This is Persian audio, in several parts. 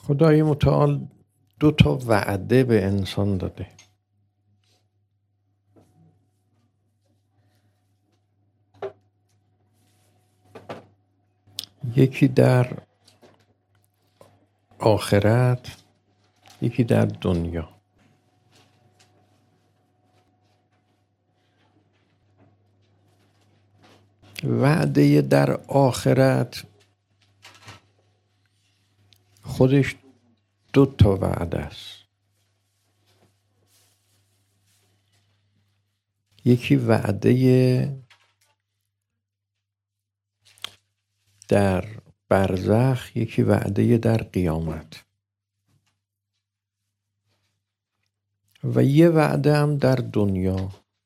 خدای متعال 2 وعده به انسان داده. یکی در آخرت، یکی در دنیا. وعده در آخرت خودش 2 وعده است. یکی وعده در برزخ، یکی وعده در قیامت و یه وعده هم در دنیا.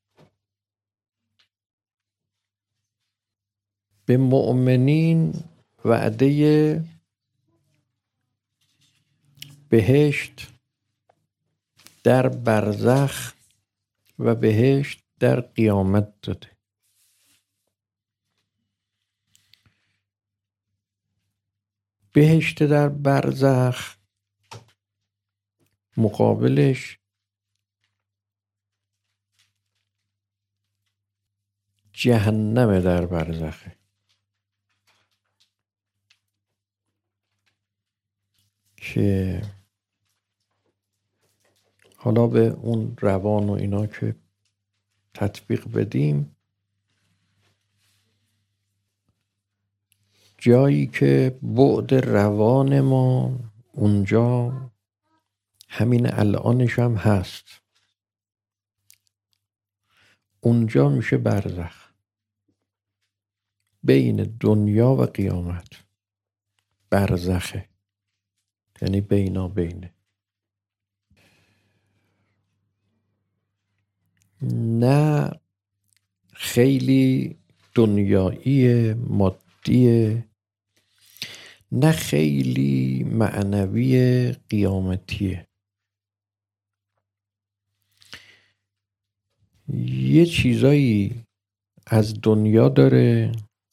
به مؤمنین وعده بهشت در برزخ و بهشت در قیامت داده. بهشت در برزخ مقابلش جهنم در برزخه که حالا به اون روان و اینا که تطبیق بدیم، جایی که بعد روان ما اونجا همین الانش هم هست، اونجا میشه برزخ، بین دنیا و قیامت برزخه، یعنی بینا بینه. نه خیلی دنیایی مادیه، نه خیلی معنوی قیامتیه. یه چیزایی از دنیا داره،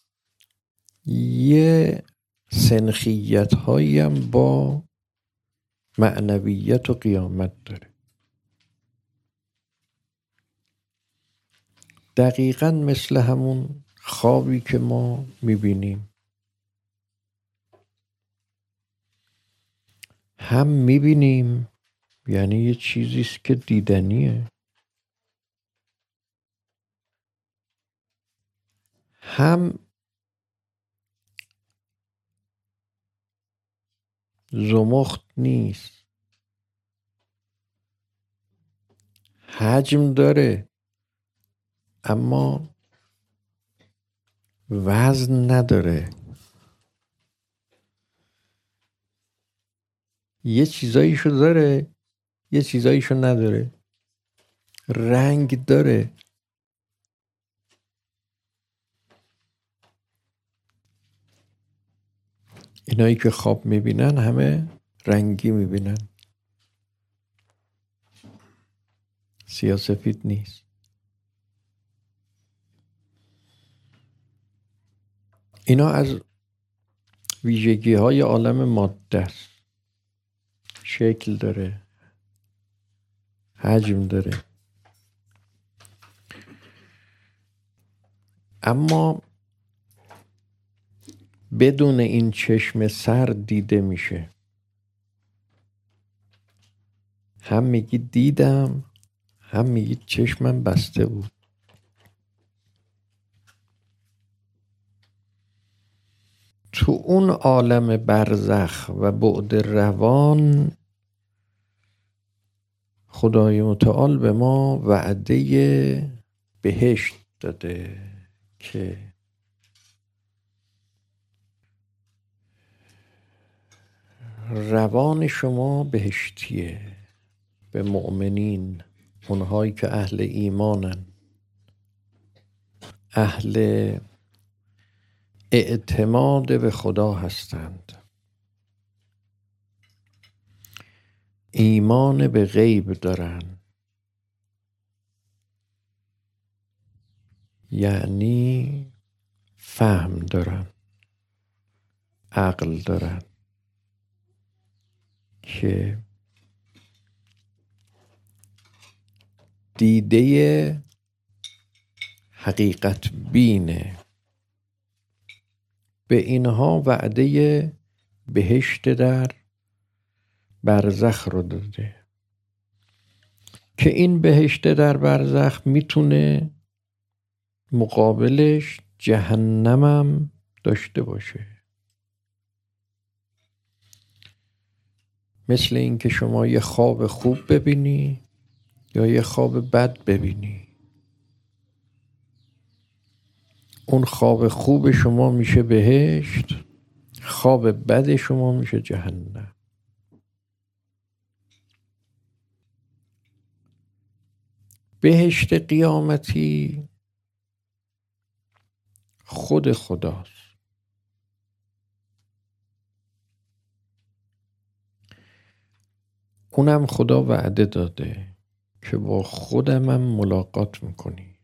یه سنخیت هایی هم با معنویت و قیامت داره. دقیقاً مثل همون خوابی که ما میبینیم، هم میبینیم یعنی یه چیزیست که دیدنیه، هم زمخت نیست، حجم داره اما وزن نداره. یه چیزاییشو داره، یه چیزاییشو نداره. رنگ داره، اینایی که خواب میبینن همه رنگی میبینن، سیاه‌سفید نیست. اینا از ویژگی های عالم ماده است. شکل داره، حجم داره، اما بدون این چشم سر دیده میشه. هم میگی دیدم، هم میگی چشمم بسته بود. تو اون عالم برزخ و بعد روان خدای متعال به ما وعده بهشت داده که روان شما بهشتیه. به مؤمنین، اونهایی که اهل ایمانن، اهل اعتماد به خدا هستند، ایمان به غیب دارن، یعنی فهم دارن، عقل دارن، که دیده حقیقت بینه به اینها وعده بهشت در برزخ رو داده که این بهشت در برزخ میتونه مقابلش جهنمم داشته باشه. مثل این که شما یه خواب خوب ببینی یا یه خواب بد ببینی. اون خواب خوب شما میشه بهشت، خواب بد شما میشه جهنم. بهشت قیامتی خود خداست. اونم خدا وعده داده که با خودم هم ملاقات میکنید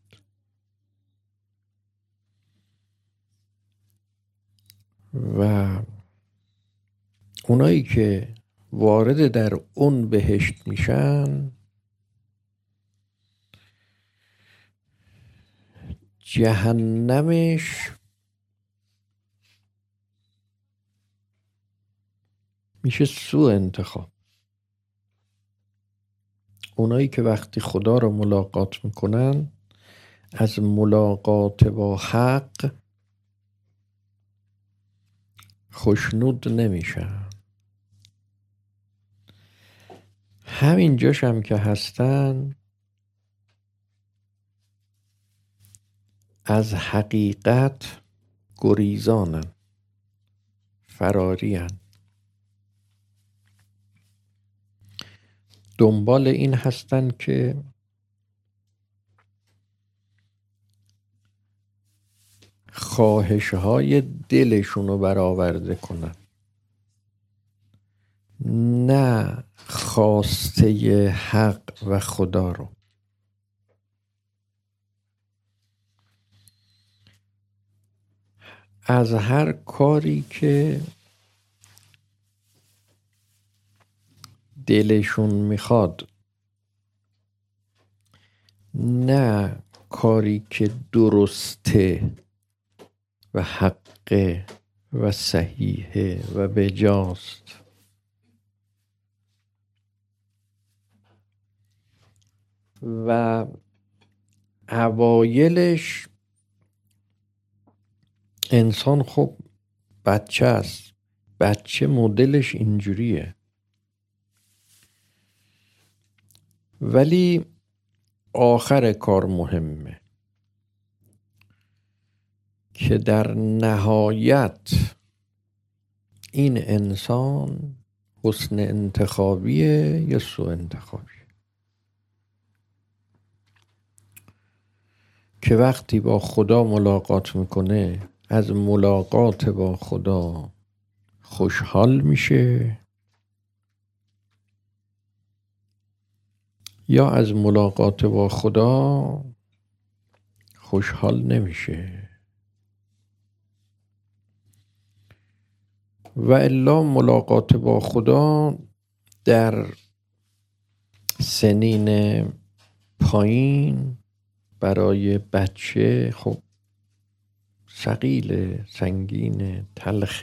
و اونایی که وارد در اون بهشت میشن جهنمش میشه سوء انتخاب. اونایی که وقتی خدا رو ملاقات میکنن از ملاقات با حق خوشنود نمیشن. همین جاش هم که هستن از حقیقت گریزانن، فرارین، دنبال این هستن که خواهشهای دلشون رو برآورده کنن، نه خواسته حق و خدا رو. از هر کاری که دلشون میخواد، نه کاری که درسته و حقه و صحیحه و بجاست. و اوایلش انسان خب بچه است، بچه مدلش اینجوریه، ولی آخر کار مهمه که در نهایت این انسان حسن انتخابیه یا سوء انتخابیه. که وقتی با خدا ملاقات میکنه از ملاقات با خدا خوشحال میشه یا از ملاقات با خدا خوشحال نمیشه. و الا ملاقات با خدا در سنین پایین برای بچه خب ثقیل، سنگین، تلخ،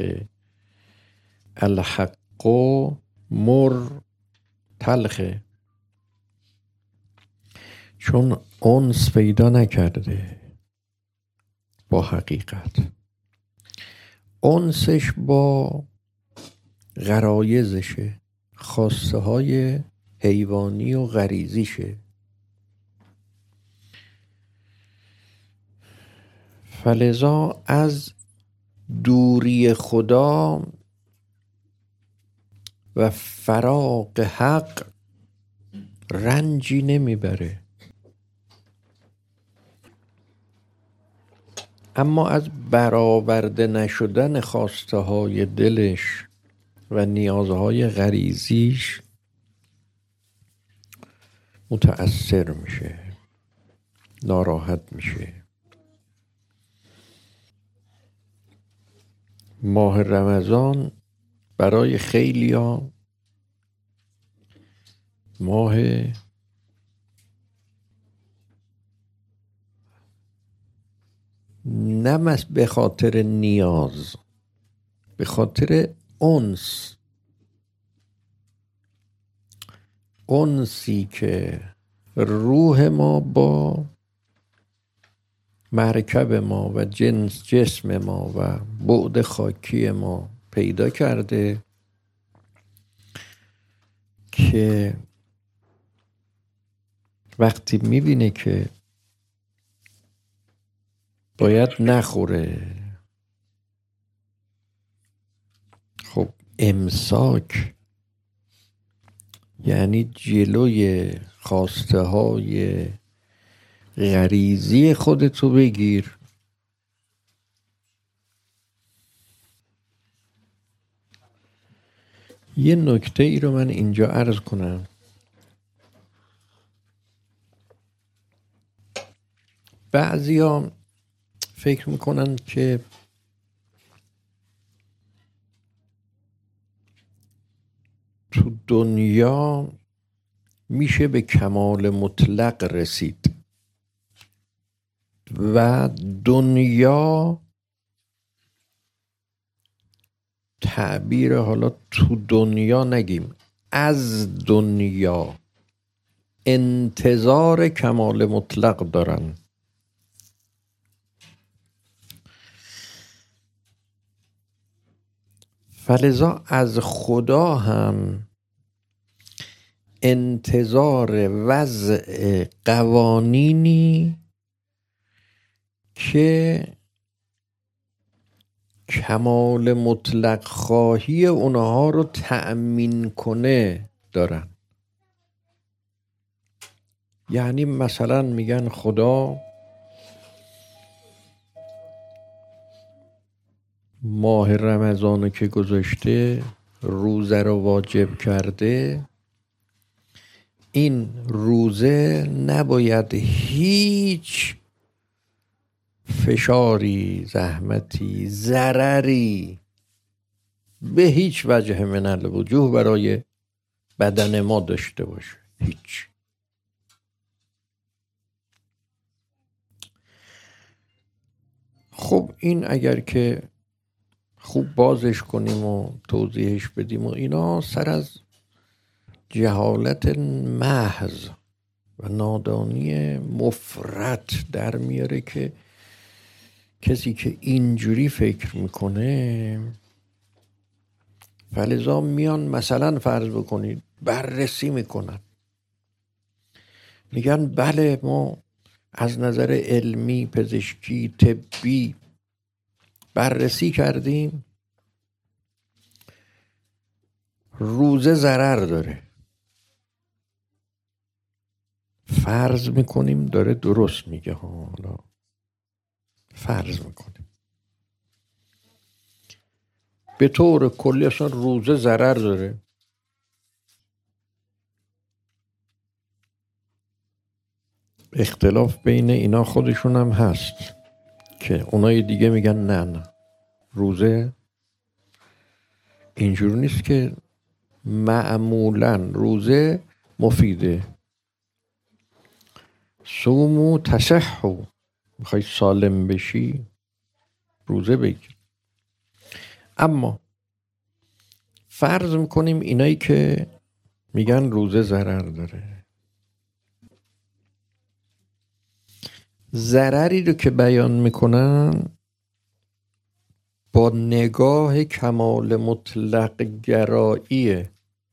الحق و مر تلخه، چون انس پیدا نکرده با حقیقت. انسش با غرایزشه، خواسته های حیوانی و غریزیشه. فلذا از دوری خدا و فراق حق رنجی نمیبره، اما از برآورده نشدن خواسته های دلش و نیازهای غریزیش متأثر میشه، ناراحت میشه. ماه رمضان برای خیلیا ماه نه به خاطر نیاز، به خاطر انسی که روح ما با مرکب ما و جسم ما و بعد خاکی ما پیدا کرده که وقتی میبینه که باید نخوره، خب امساک یعنی جلوی خواسته های غریزی خودتو بگیر. یه نکته ای رو من اینجا عرض کنم. بعضیا فکر میکنن که تو دنیا میشه به کمال مطلق رسید و دنیا، تعبیر حالا تو دنیا نگیم، از دنیا انتظار کمال مطلق دارن. فلذا از خدا هم انتظار وضع قوانینی که کمال مطلق خواهی اونها رو تأمین کنه دارن. یعنی مثلا میگن خدا ماه رمضان که گذاشته، روزه رو واجب کرده، این روزه نباید هیچ فشاری، زحمتی، ضرری به هیچ وجه من الوجوه برای بدن ما داشته باشه. هیچ. خب این اگر که خوب بازش کنیم و توضیحش بدیم و اینا، سر از جهالت محض و نادانی مفرط در میاره که کسی که اینجوری فکر میکنه، فلذا میان مثلا فرض بکنید بررسی میکنن، میگن بله ما از نظر علمی، پزشکی، طبی بررسی کردیم، روزه ضرر داره. فرض میکنیم داره درست میگه، حالا فرض میکنیم به طور کلی اصلا روزه ضرر داره. اختلاف بین اینا خودشون هم هست که اونای دیگه میگن نه روزه اینجور نیست، که معمولا روزه مفیده، صوموا تصحوا، میخوای سالم بشی روزه بگیر. اما فرض میکنیم اینایی که میگن روزه ضرر داره، ضرری رو که بیان میکنن با نگاه کمال مطلق گراییه.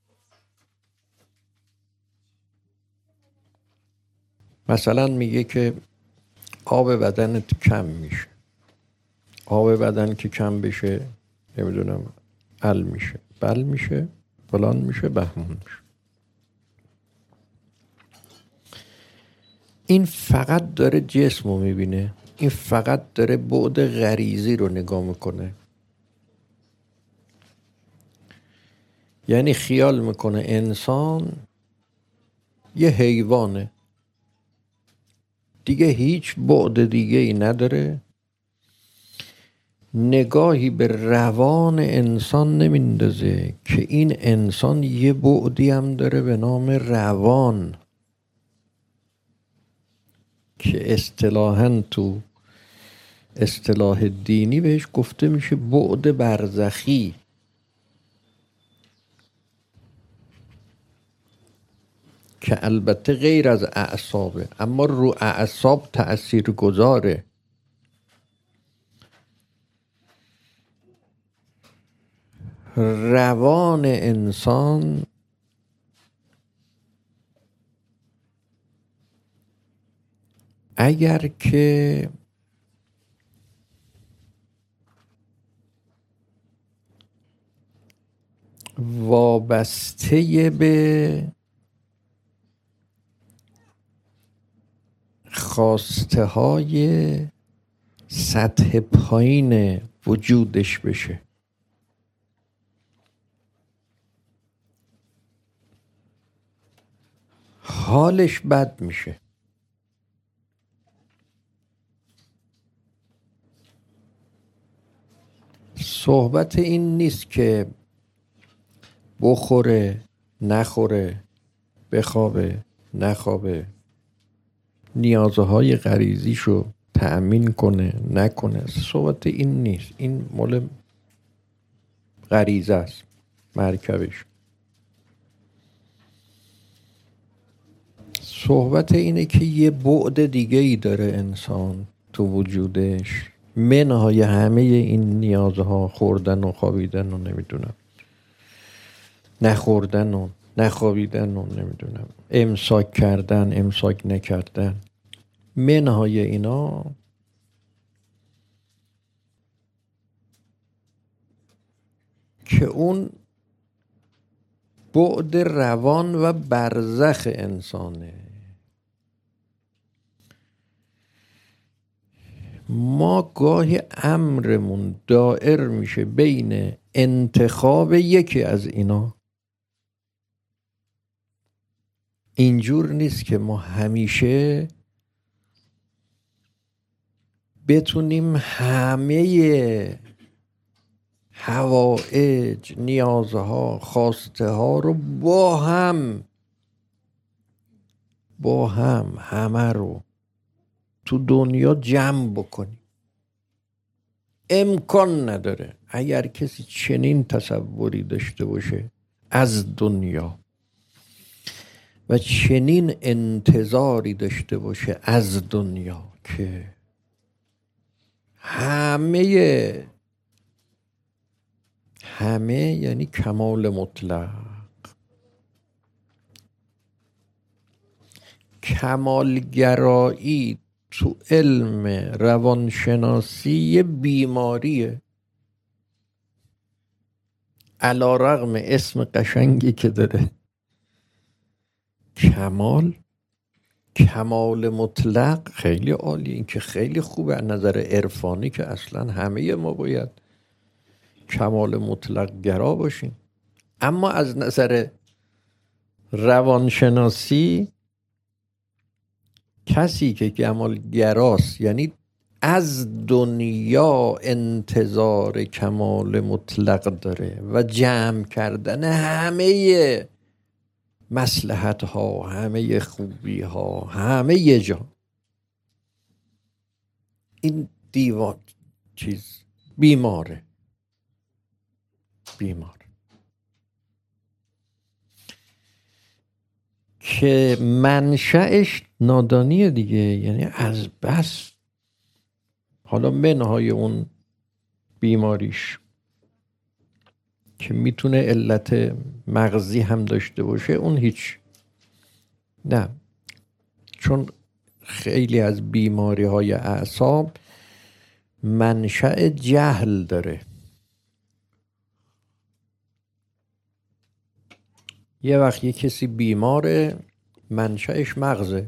مثلا میگه که آب بدنت کم میشه، آب بدن که کم بشه نمیدونم ال میشه، بل میشه، فلان میشه، بهمان میشه. این فقط داره جسم رو میبینه، این فقط داره بعد غریزی رو نگاه میکنه. یعنی خیال میکنه انسان یه حیوانه دیگه، هیچ بعد دیگه ای نداره، نگاهی به روان انسان نمیندازه که این انسان یه بعدی هم داره به نام روان که اصطلاحاً تو اصطلاح دینی بهش گفته میشه بعد برزخی. که البته غیر از اعصابه، اما رو اعصاب تأثیر گذاره. روان انسان اگر که وابسته به خواسته های سطح پایین وجودش بشه، حالش بد میشه. صحبت این نیست که بخوره نخوره، بخوابه نخوابه، نیازهای غریزیشو تأمین کنه نکنه. صحبت این نیست، این مال غریزه است، مرکبش. صحبت اینه که یه بعد دیگه ای داره انسان تو وجودش، منهای همه این نیازها، خوردن و خوابیدن و نمیدونم نخوردن و نخوابیدن و نمیدونم امساک کردن امساک نکردن، منهای اینا که اون بعد روان و برزخ انسانه. ما گاهی امرمون دائر میشه بین انتخاب یکی از اینا. اینجور نیست که ما همیشه بتونیم همه حوائج، نیازها، خواسته ها رو با هم همه رو تو دنیا جمع بکنیم. امکان نداره. اگر کسی چنین تصوری داشته باشه از دنیا و چنین انتظاری داشته باشه از دنیا که همه یعنی کمال مطلق، کمالگرایی تو علم روانشناسی یه بیماریه، علی رغم اسم قشنگی که داره، کمال مطلق. خیلی عالی، این که خیلی خوبه از نظر عرفانی که اصلا همه ما باید کمال مطلق گرا باشیم، اما از نظر روانشناسی کسی که کمال گراست، یعنی از دنیا انتظار کمال مطلق داره و جمع کردن همه مصلحت ها، همه خوبی ها، همه جا، این دیوان بیماره. که منشأش نادانیه دیگه، یعنی از بس حالا منهای اون بیماریش که میتونه علت مغزی هم داشته باشه، اون هیچ نه، چون خیلی از بیماری های اعصاب منشأ جهل داره. یه وقت یه کسی بیماره، منشأش مغزه،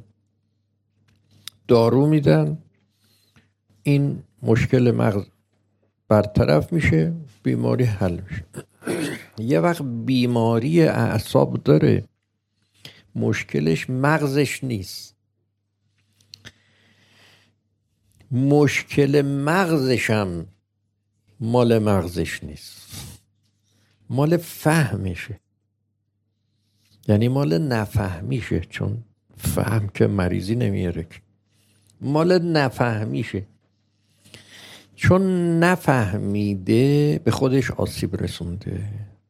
دارو میدن، این مشکل مغز برطرف میشه، بیماری حل میشه. یه وقت بیماری اعصاب داره، مشکلش مغزش نیست، مشکل مغزش هم مال مغزش نیست، مال فهمشه، یعنی مال نفهمیشه، چون فهم که مریضی نمیاره، مال نفهمیشه، چون نفهمیده به خودش آسیب رسونده،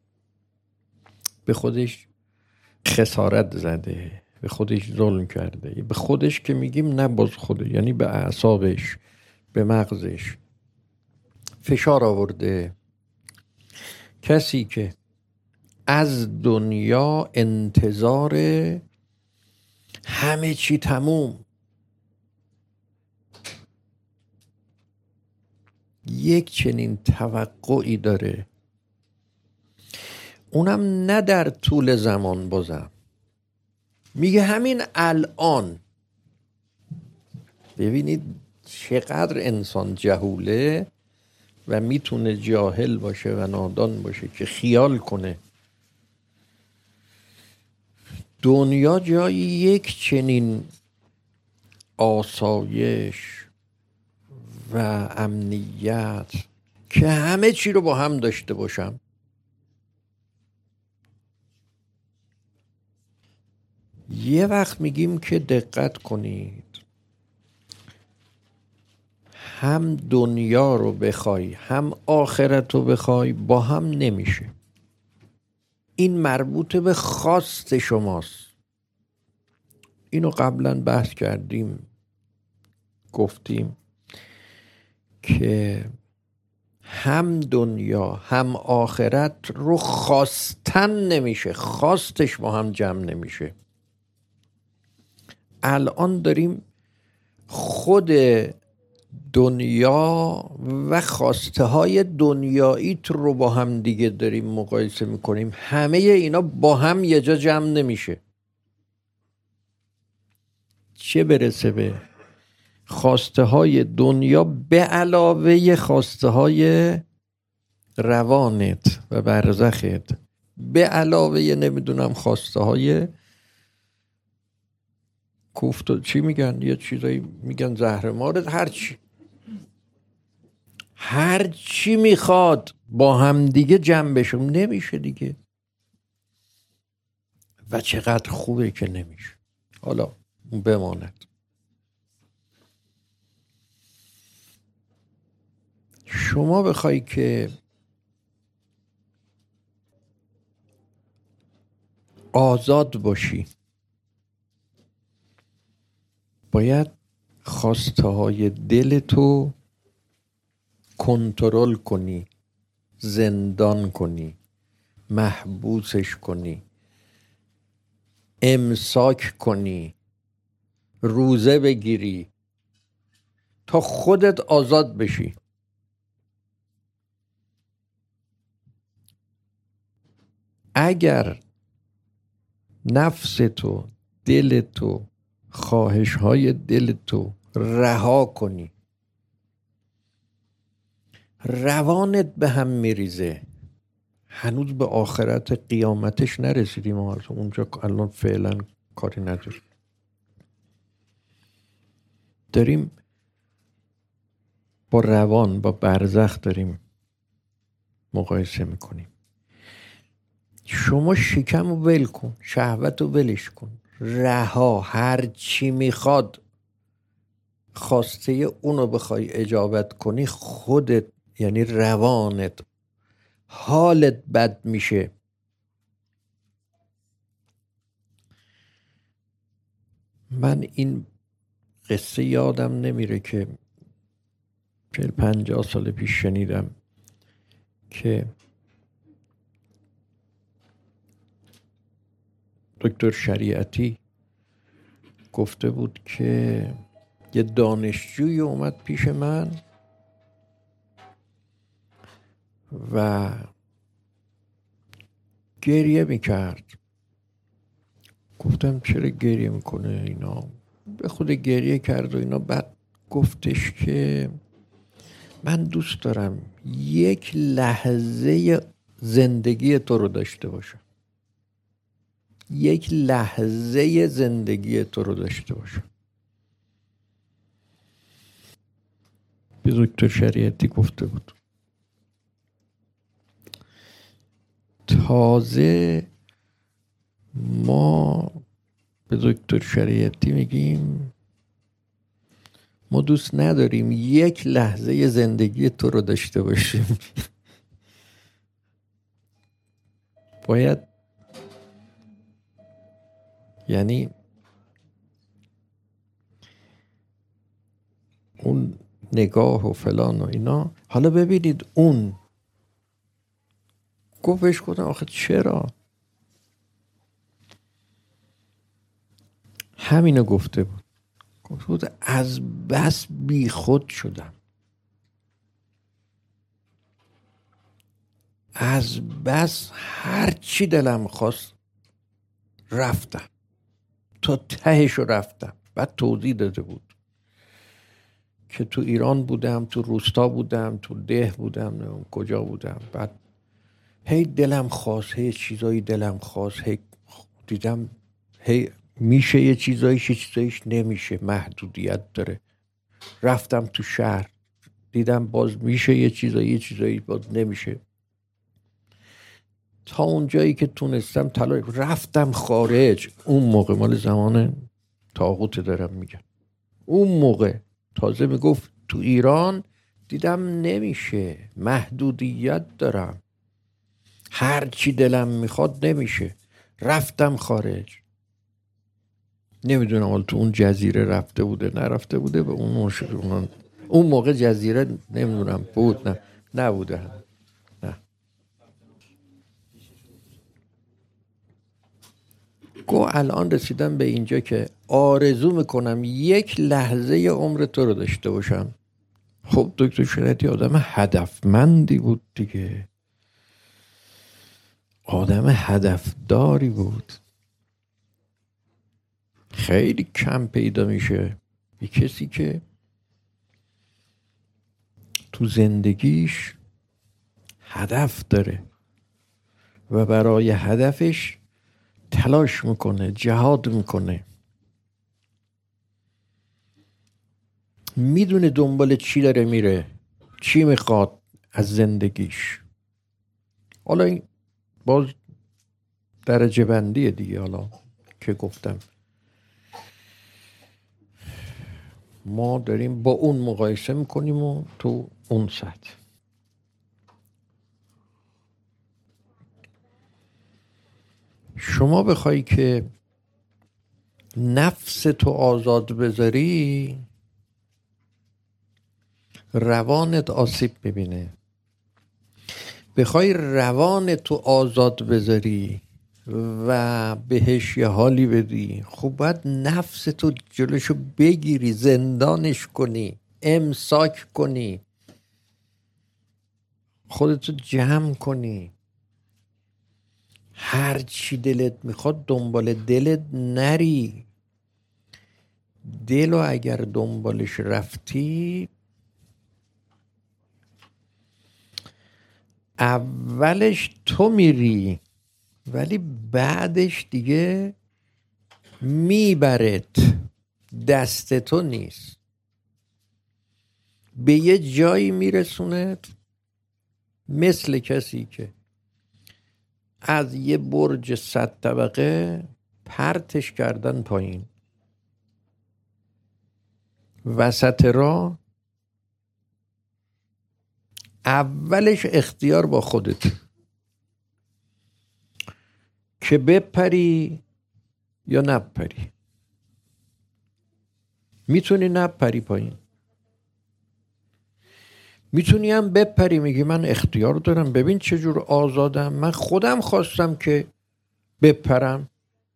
به خودش خسارت زده، به خودش ظلم کرده. به خودش که میگیم نه باز خوده، یعنی به اعصابش، به مغزش فشار آورده. کسی که از دنیا انتظار همه چی تموم، یک چنین توقعی داره، اونم نه در طول زمان، بازم میگه همین الان. ببینید چقدر انسان جهوله و میتونه جاهل باشه و نادان باشه که خیال کنه دنیا جای یک چنین آسایش و امنیت که همه چی رو با هم داشته باشم. یه وقت میگیم که دقت کنید، هم دنیا رو بخوای هم آخرت رو بخوای با هم نمیشه. این مربوط به خواست شماست. اینو قبلا بحث کردیم، گفتیم که هم دنیا هم آخرت رو خواستن نمیشه، خواستش با هم جمع نمیشه. الان داریم خود دنیا و خواسته های دنیاییت رو با هم دیگه داریم مقایسه میکنیم. همه اینا با هم یه جا جمع نمیشه، چه برسه به خواسته های دنیا به علاوه خواسته های روانت و برزخت، به علاوه نمیدونم خواسته های کوفت، چی میگن، یه چیزایی میگن زهرمارد، هر چی میخواد با هم دیگه جمع بشم نمیشه دیگه. و چقدر خوبه که نمیشه. حالا بماند. شما بخوای که آزاد باشی، باید خواسته های دل تو کنترل کنی، زندان کنی، محبوسش کنی، امساک کنی، روزه بگیری تا خودت آزاد بشی. اگر نفس تو، دل تو، خواهش های دل تو رها کنی، روانت به هم میریزه. هنوز به آخرت قیامتش نرسیدیم، اونجا الان فعلا کاری نداریم، داریم با روان، با برزخ داریم مقایسه میکنیم. شما شکم رو ول کن، شهوت رو ولش کن، رها، هر چی میخواد خواسته اونو بخوای اجابت کنی، خودت یعنی روانت، حالت بد میشه. من این قصه یادم نمیره که 40-50 سال پیش شنیدم که دکتر شریعتی گفته بود که یه دانشجوی اومد پیش من و گریه میکرد. گفتم چرا گریه میکنه اینا؟ به خود گریه کرد و اینا. بعد گفتش که من دوست دارم یک لحظه زندگی تو رو داشته باشم، یک لحظه زندگی تو رو داشته باشم. به دکتر شریعتی گفته بود. تازه ما به دکتر شریعتی میگیم ما دوست نداریم یک لحظه زندگی تو رو داشته باشیم. باید یعنی اون نگاه و فلان و اینا. حالا ببینید اون گفتش کدم آخه چرا همینو گفته بود از بس بی خود شدم، از بس هر چی دلم خواست رفتم تا تهشو رفتم. بعد توضیح داده بود که تو ایران بودم، تو روستا بودم، تو ده بودم، کجا بودم. بعد هی دلم خواست، هی چیزایی دلم خواست، هی دیدم هی میشه یه چیزایش نمیشه، محدودیت داره. رفتم تو شهر دیدم باز میشه یه چیزایی باز نمیشه. تا اونجایی که تونستم رفتم خارج. اون موقع مال زمان طاغوت دارم میگم، اون موقع تازه میگفت تو ایران دیدم نمیشه، محدودیت دارم، هر چی دلم میخواد نمیشه. رفتم خارج. نمیدونم حالا تو اون جزیره رفته بوده نرفته بوده، به اون موقع جزیره نمیدونم بود نه نبوده نه. گو الان رسیدم به اینجا که آرزو میکنم یک لحظه عمر تو رو داشته باشم. خب دکتر شریعتی آدم هدفمندی بود دیگه، آدم هدفداری بود. خیلی کم پیدا میشه یه کسی که تو زندگیش هدف داره و برای هدفش تلاش میکنه، جهاد میکنه، میدونه دنبال چی داره میره، چی میخواد از زندگیش. حالا این باز درجه بندیه دیگه. حالا که گفتم ما داریم با اون مقایسه میکنیم و تو اون سطح. شما بخوای که نفس تو آزاد بذاری روانت آسیب میبینه. بخوای روان تو آزاد بذاری و بهش یه حالی بدی، خب باید نفس تو جلوشو بگیری، زندانش کنی، امساک کنی، خودتو جمع کنی. هر چی دلت میخواد دنبال دلت نری. دلو اگر دنبالش رفتی اولش تو میری ولی بعدش دیگه میبرت، دست تو نیست، به یه جایی میرسونه مثل کسی که از یه برج 100 طبقه پرتش کردن پایین، وسط راه اولش اختیار با خودت که بپری یا نپری. میتونی نپری پایین، میتونی هم بپری. میگی من اختیار دارم، ببین چجور آزادم، من خودم خواستم که بپرم.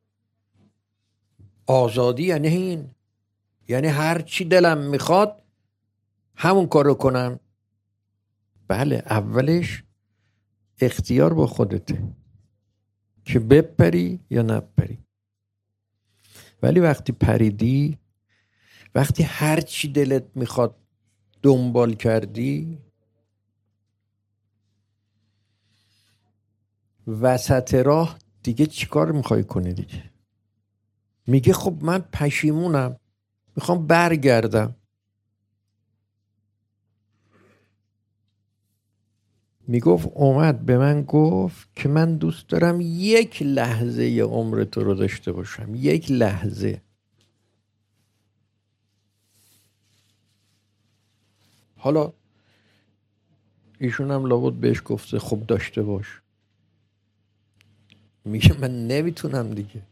آزادی یعنی این، یعنی هر چی دلم میخواد همون کارو کنم. بله اولش اختیار با خودته که بپری یا نپری. ولی وقتی پریدی، وقتی هر چی دلت میخواد دنبال کردی، وسط راه دیگه چیکار میخوای کنی دیگه؟ میگه خب من پشیمونم، میخوام برگردم. میگفت اومد به من گفت که من دوست دارم یک لحظه عمر تو رو داشته باشم، یک لحظه. حالا ایشون هم لابد بهش گفته خب داشته باش. میگه من نمیتونم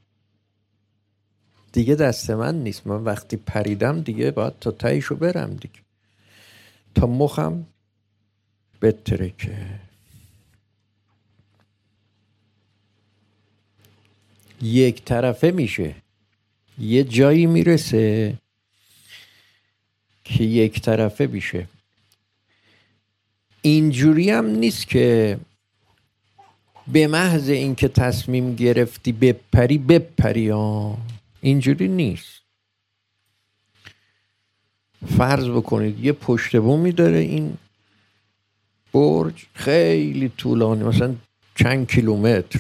دیگه دست من نیست. من وقتی پریدم دیگه باید تا تایشو برم دیگه، تا مخم بترکه. یک طرفه میشه، یه جایی میرسه که یک طرفه میشه. اینجوری هم نیست که به محض اینکه تصمیم گرفتی بپری ها. اینجوری نیست. فرض بکنید یه پشت بومی داره این برج، خیلی طولانی، مثلا چند کیلومتر.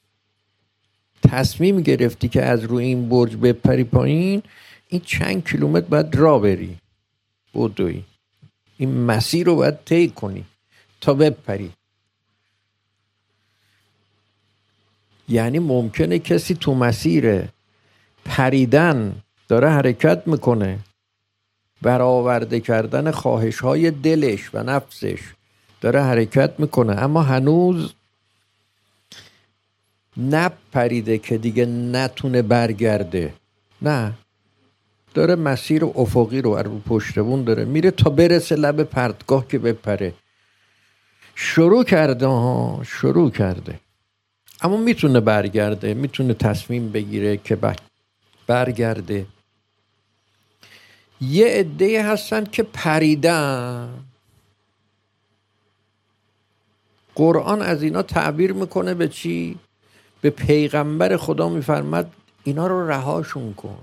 تصمیم گرفتی که از روی این برج بپری پایین، این چند کیلومتر باید راه بری، بدوی، این مسیر رو باید طی کنی تا بپری. یعنی ممکنه کسی تو مسیر پریدن داره حرکت میکنه، برآورده کردن خواهش‌های دلش و نفسش داره حرکت میکنه، اما هنوز نپریده که دیگه نتونه برگرده. نه، داره مسیر افقی رو پشت بون داره میره تا برسه لب پرتگاه که بپره. شروع کرده اما میتونه برگرده، میتونه تصمیم بگیره که برگرده. یه عده‌ای هستن که پریدن. قرآن از اینا تعبیر میکنه به چی؟ به پیغمبر خدا میفرماد اینا رو رهاشون کن.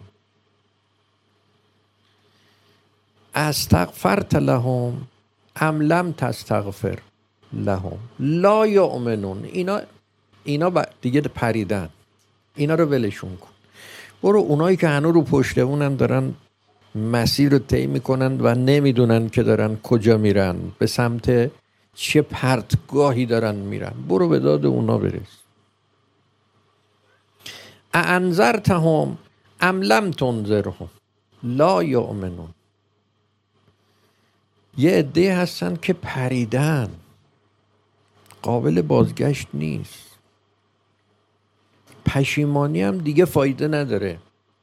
استغفرت لهم ام لم تستغفر لهم لا یؤمنون. اینا دیگه پریدن، اینا رو ولشون کن. برو اونایی که هنوز رو پشتمونن دارن مسیر رو طی میکنن و نمیدونن که دارن کجا میرن، به سمت چه پرتگاهی دارن میرن، برو به داد اونا برس. اانذرتهم ام لم تنذرهم لا یؤمنون. یه عده هستن که پریدن، قابل بازگشت نیست. پشیمانی هم دیگه فایده نداره.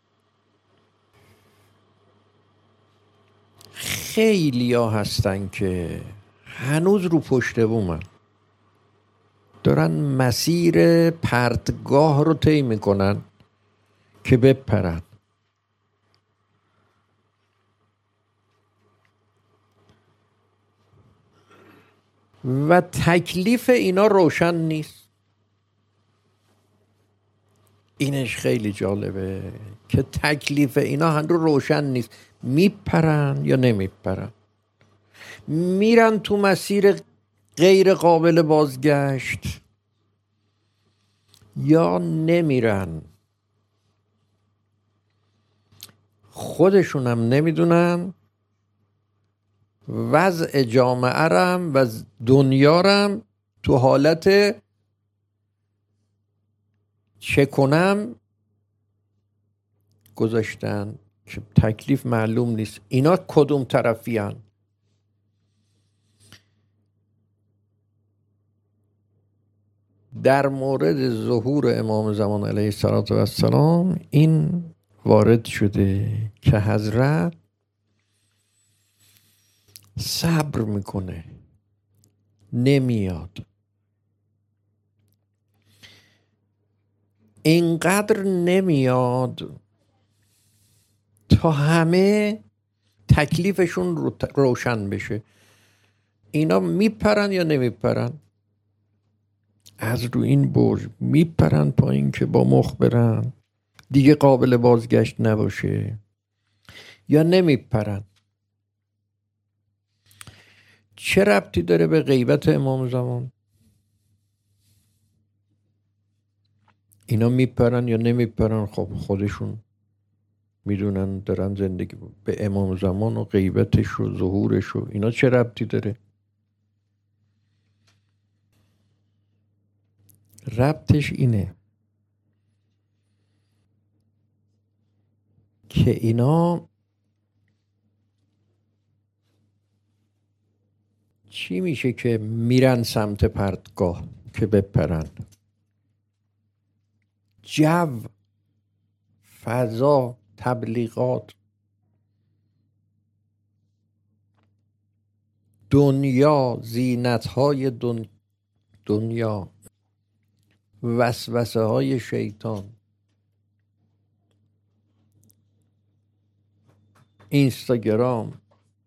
خیلی ها هستن که هنوز رو پشت بومن، دارن مسیر پرتگاه رو طی میکنن که بپرن. و تکلیف اینا روشن نیست. اینش خیلی جالبه که تکلیف اینا هنوز روشن نیست. میپرن یا نمیپرن، میرن تو مسیر غیر قابل بازگشت یا نمیرن. خودشونم نمیدونن، وضع جامعه رم و دنیا رم تو حالت چه کنم گذاشتن که تکلیف معلوم نیست. اینا کدوم طرفی هن؟ در مورد ظهور امام زمان علیه السلام این وارد شده که حضرت صبر میکنه، نمیاد. اینقدر نمیاد تا همه تکلیفشون روشن بشه. اینا میپرن یا نمیپرن؟ از رو این برج میپرن پایین که با مخ برن دیگه قابل بازگشت نباشه، یا نمیپرن؟ چه ربطی داره به غیبت امام زمان؟ اینا میپرن یا نمیپرن؟ خب خودشون میدونن، دارن زندگی به امام زمان و غیبتش و ظهورش و اینا چه ربطی داره؟ ربطش اینه که اینا چی میشه که میرن سمت پرتگاه که بپرن؟ جو، فضا، تبلیغات، دنیا، زینت‌های دنیا، وسوسه های شیطان، اینستاگرام،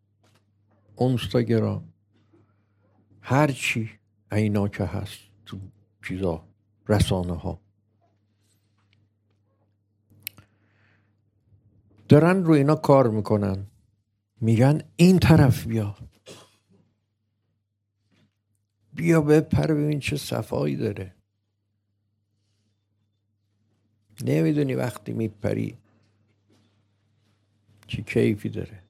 هر چی اینا که هست تو چیزا، رسانه ها دارن رو اینا کار میکنن، میگن این طرف بیا بپر ببین چه صفایی داره. نمیدونی وقتی میپری چه کیفی داره.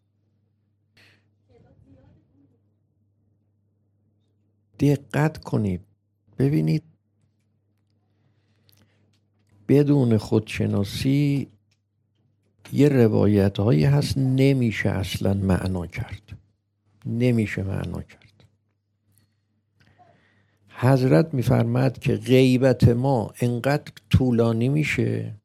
دقت کنید ببینید، بدون خودشناسی یه روایت هایی هست نمیشه اصلا معنا کرد. حضرت میفرماد که غیبت ما انقدر طولانی میشه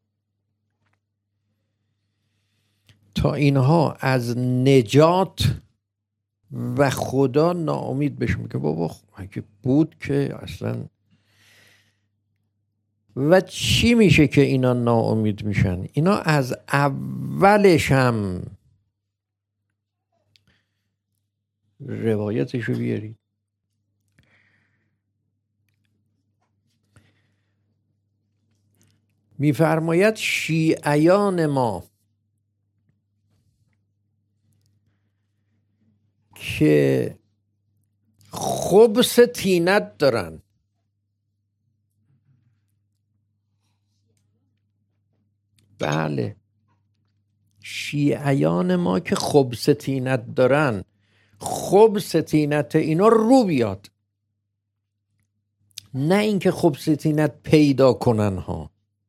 تا اینها از نجات و خدا ناامید بشه. میگه بابا اگه بود که اصلا. و چی میشه که اینا ناامید میشن؟ اینا از اولش هم روایتشو بیارید، میفرماید شیعیان ما که خبث طینت دارن، بله شیعیان ما که خبث طینت دارن، خبث طینت اینا رو بیاد، نه اینکه خبث طینت پیدا کنن ها.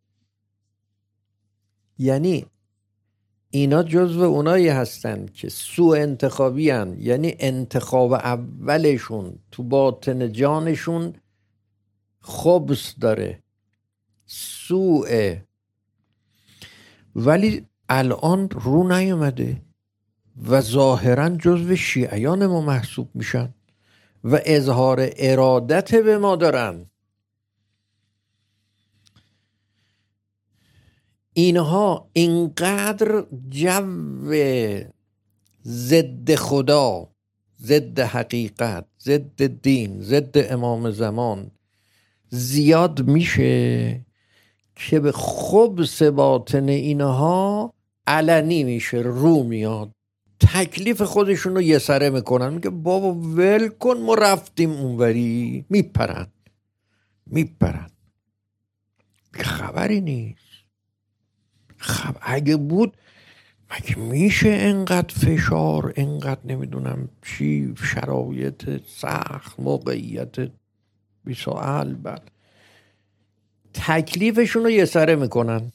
یعنی اینا جزو اونایی هستن که سوء انتخابی هن. یعنی انتخاب اولشون تو باطن جانشون خبث داره، سوء، ولی الان رو نیومده و ظاهرا جزو شیعیان ما محسوب میشن و اظهار ارادت به ما دارن. اینها اینقدر جو ضد خدا، ضد حقیقت، ضد دین، ضد امام زمان زیاد میشه که به خبث باطن اینها علنی میشه، رو میاد، تکلیف خودشون رو یه سره میکنن. میگه بابا ول کن ما رفتیم اونوری. میپرن خبری نیست. اگه بود مگه میشه انقدر فشار، انقدر نمیدونم چی، شرایط سخت، موقعیت بیساعل، بعد تکلیفشون رو یه سره میکنن.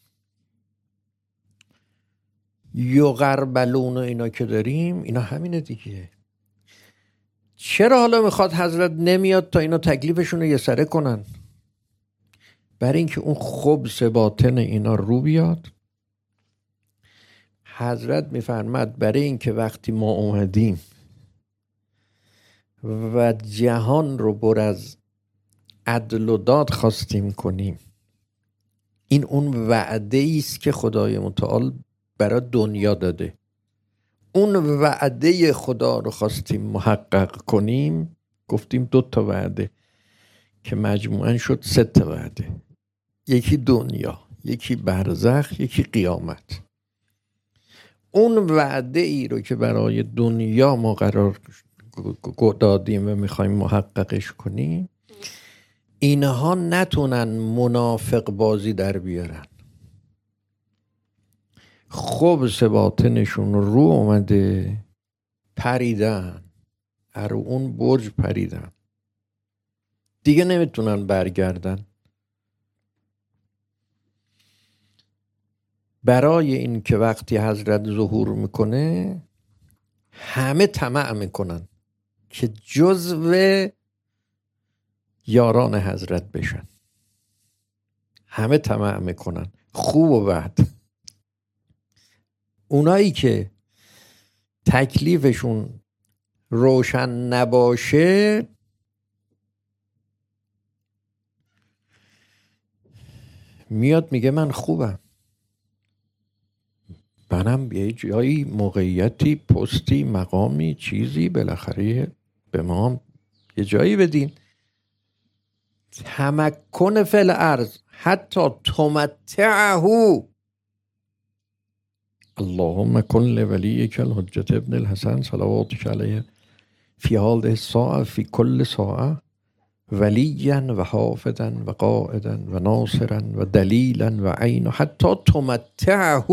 یغربلون اینا که داریم اینا همینه دیگه. چرا حالا میخواد حضرت نمیاد تا اینا تکلیفشون رو یه سره کنن؟ برای اینکه اون خبث باطن اینا رو بیاد. حضرت میفرماد برای اینکه وقتی ما اومدیم و جهان رو پر از عدل و داد خواستیم کنیم، این اون وعده است که خدای متعال برای دنیا داده. اون وعده خدا رو خواستیم محقق کنیم، گفتیم 2 وعده که مجموعاً شد 3 وعده. یکی دنیا، یکی برزخ، یکی قیامت. اون وعده ای رو که برای دنیا ما قرار دادیم و میخوایم محققش کنیم، اینها نتونن منافق بازی در بیارن. خبث باطنشون رو اومده، پریدن، رو اون برج پریدن. دیگه نمیتونن برگردن. برای این که وقتی حضرت ظهور میکنه همه طمع میکنن که جزو یاران حضرت بشن، همه طمع میکنن، خوب و بد. اونایی که تکلیفشون روشن نباشه میاد میگه من خوبم، منم یه جایی موقعیتی پستی مقامی چیزی بالاخره به ما یه جایی بدین. تمکن فی الارض حتی تمتعه. اللهم کن لولیک الحجة ابن الحسن صلواتک علیه فی هذه الساعة فی کل ساعة ولیا و حافظا و قائدا و ناصرا و دلیلا و عین حتی تمتعه،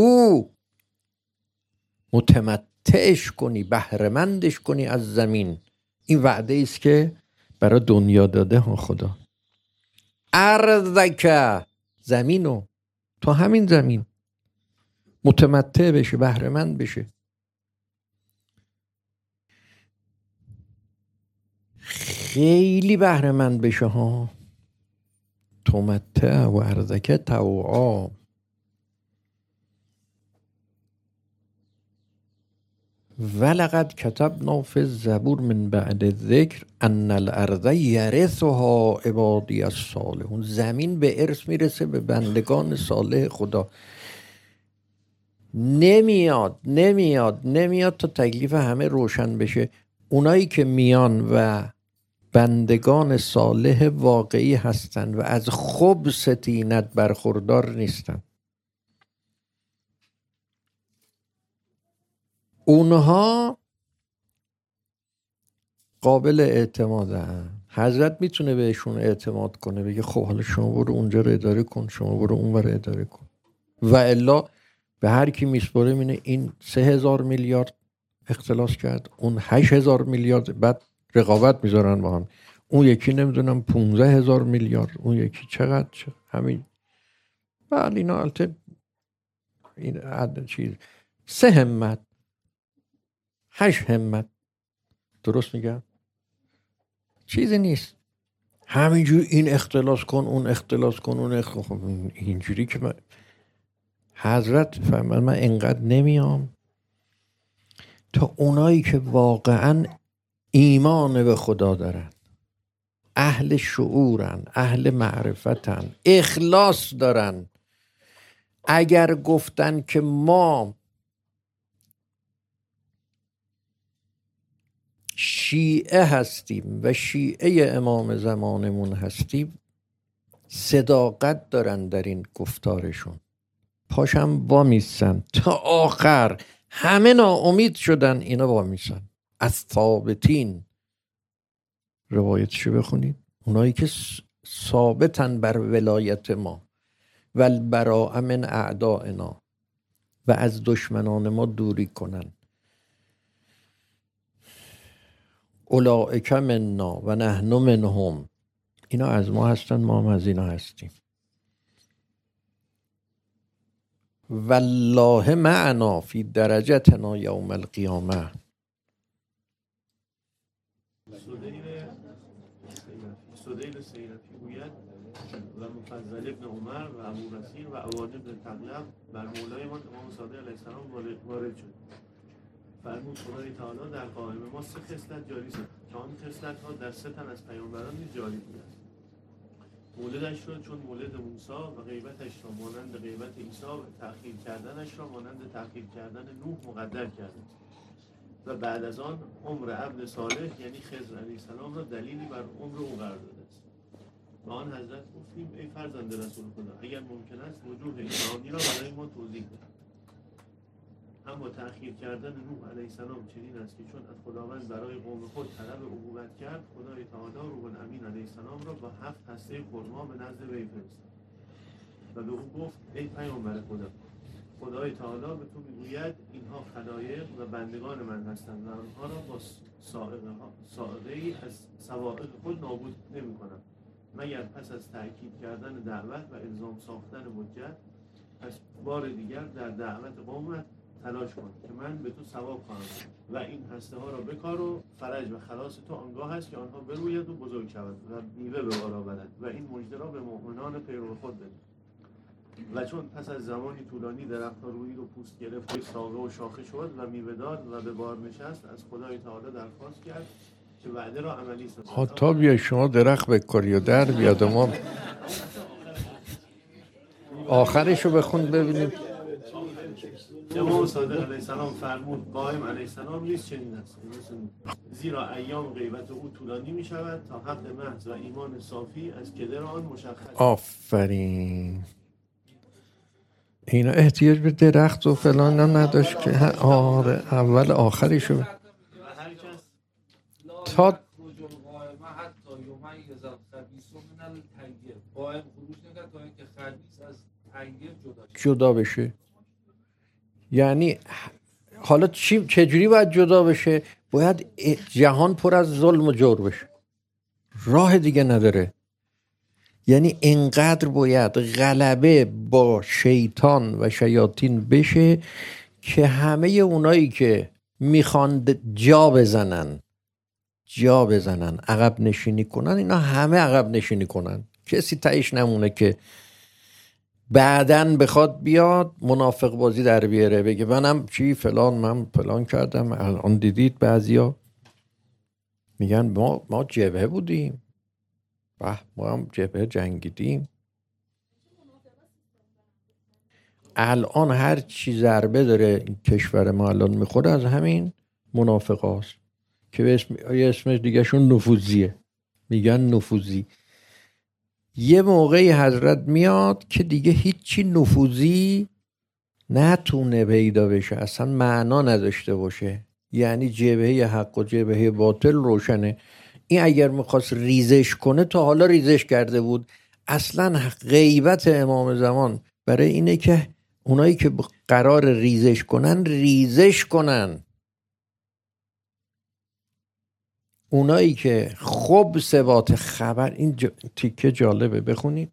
متمتعش کنی، بهره‌مندش کنی از زمین. این وعده است که برای دنیا داده ها خدا. ارضک، زمینو، تا همین زمین متمتع بشه، بهره‌مند بشه. خیلی بهره‌مند بشه ها. تمتع و ارضک طوعا. ولقد کتبنا فی الزبور من بعد الذکر ان الارض یرثها عبادی الصالحون. زمین به ارث میرسه به بندگان صالح خدا. نمیاد تا تکلیف همه روشن بشه. اونایی که میان و بندگان صالح واقعی هستن و از خبث طینت برخوردار نیستن، اونها قابل اعتمادن. حضرت میتونه بهشون اعتماد کنه، بگه خب حالا شما برو اونجا رو اداره کن، شما برو اون رو اداره کن. و الا به هر کی میسپره مینه این 3000 میلیارد اختلاس کرد، اون 8000 میلیارد، بعد رقابت میذارن با هم. اون یکی نمیدونم 15000 میلیارد، اون یکی چقدر همین. بله اینا البته این عدد چیز 3 همت 8 همت، درست میگم، چیزی نیست. همینجور این اختلاس کن اون اختلاس کن اون اختلاس کن. اینجوری که من حضرت فرمود من انقدر نمیام تا اونایی که واقعا ایمان به خدا دارن، اهل شعورن، اهل معرفتن، اخلاص دارن، اگر گفتن که ما شیعه هستیم و شیعه امام زمانمون هستیم، صداقت دارن در این گفتارشون، پاشم وامیستن تا آخر. همه ناامید شدن، اینا وامیستن. از ثابتین روایتشو بخونید، اونایی که ثابتن بر ولایت ما و البراء من اعدائنا و از دشمنان ما دوری کنن. اولئک منا و نحن منهم. اینا از ما هستن، ما هم از اینا هستیم. والله معنا فی درجتنا یوم القیامه. سدیل سیرفی گوید و مفضل ابن عمر و ابو بصیر و عواد ابن تغلب بر مولای ما امام صادق علیه السلام وارد شد. فرمود خدای تعالی در قائمه ما 3 خصلت جاری شد که آن خصلت ها در 3 تن از پیامبران نیز جاری بوده است. مولدش شد چون مولد موسی و غیبتش را مانند غیبت عیسی و تأخیر کردنش را مانند تأخیر کردن نوح مقدر کرده و بعد از آن عمر عبد صالح یعنی خضر علیه السلام را دلیلی بر عمر او قرار داده است. و آن حضرت گفتیم ای فرزند رسول خدا اگر ممکن است وجوه این معانی را برای ما توضیح دهید. اما تأخیر کردن نوح علیه السلام چنین است که چون از خداوند برای قوم خود طلب عقوبت کرد، خدای تعالی روح الامین علیه السلام را با 7 هسته خرما به نزد وی فرستاد و به او گفت ای پیامبر خدا، خدای تعالی به تو میگوید اینها خلایق و بندگان من هستند و آنها را با سائقه‌ای از سوائق خود نابود نمی‌کنم. مگر پس از تأکید کردن دعوت و الزام ساختن حجت، پس بار دیگر در دعوت قومت تلاش کن که من به تو ثواب خواهم و این هسته ها را بکار و فرج و خلاص تو آنگاه است که آنها بروید و بزرگ شود و میوه به بار آورد و این مژده را به مؤمنان پیرو خود بده. و چون پس از زمانی طولانی درختها رویی رو پوست گرفت و ساقه و شاخه شد و میوه داد و به بار نشست، از خدای تعالی درخواست کرد که وعده را عملی سازد. تا بیا شما درخت بکاری و در بیاد ما آخرشو بخون ببینیم. امام صادق علیه السلام فرمود قائم علیه السلام نیست چنین است، زیرا ایام غیبت او طولانی می شود تا حق محض و ایمان صافی از کدر آن مشخص. آفرین. اینا احتیاج به درخت و فلان هم نداشت که آره اول آخرشو تا جدا بشه. یعنی حالا چجوری باید جدا بشه؟ باید جهان پر از ظلم و جور بشه، راه دیگه نداره. یعنی انقدر باید غلبه با شیطان و شیاطین بشه که همه اونایی که میخوان جا بزنن عقب نشینی کنن، اینا همه عقب نشینی کنن. کسی تایش نمونه که بعدن بخواد بیاد منافق بازی در بیاره بگه منم چی فلان، من فلان کردم. الان دیدید بعضیا میگن ما جبهه بودیم، ما هم جبهه جنگیدیم. الان هر چی ضربه داره این کشور ما الان میخوره از همین منافق هاست که اسم دیگه شون نفوذیه، میگن نفوذی. یه موقعی حضرت میاد که دیگه هیچی نفوذی نتونه پیدا بشه، اصلا معنا نداشته باشه. یعنی جبهه حق و جبهه باطل روشنه. این اگر میخواست ریزش کنه تا حالا ریزش کرده بود. اصلا غیبت امام زمان برای اینه که اونایی که قرار ریزش کنن، اونایی که خب ثبات خبر. این تیکه جالبه، بخونید.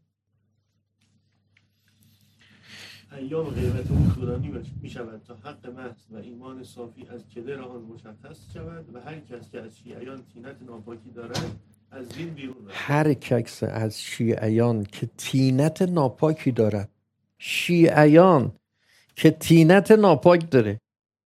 ایام غیبت او طولانی می شود تا حق محض و ایمان صافی از کدر آن مشخص شود و هر کس که از شیعیان طینت ناپاکی دارد از دین بیرون رود. هر کس از شیعیان که طینت ناپاکی دارد، شیعیان که طینت ناپاک داره،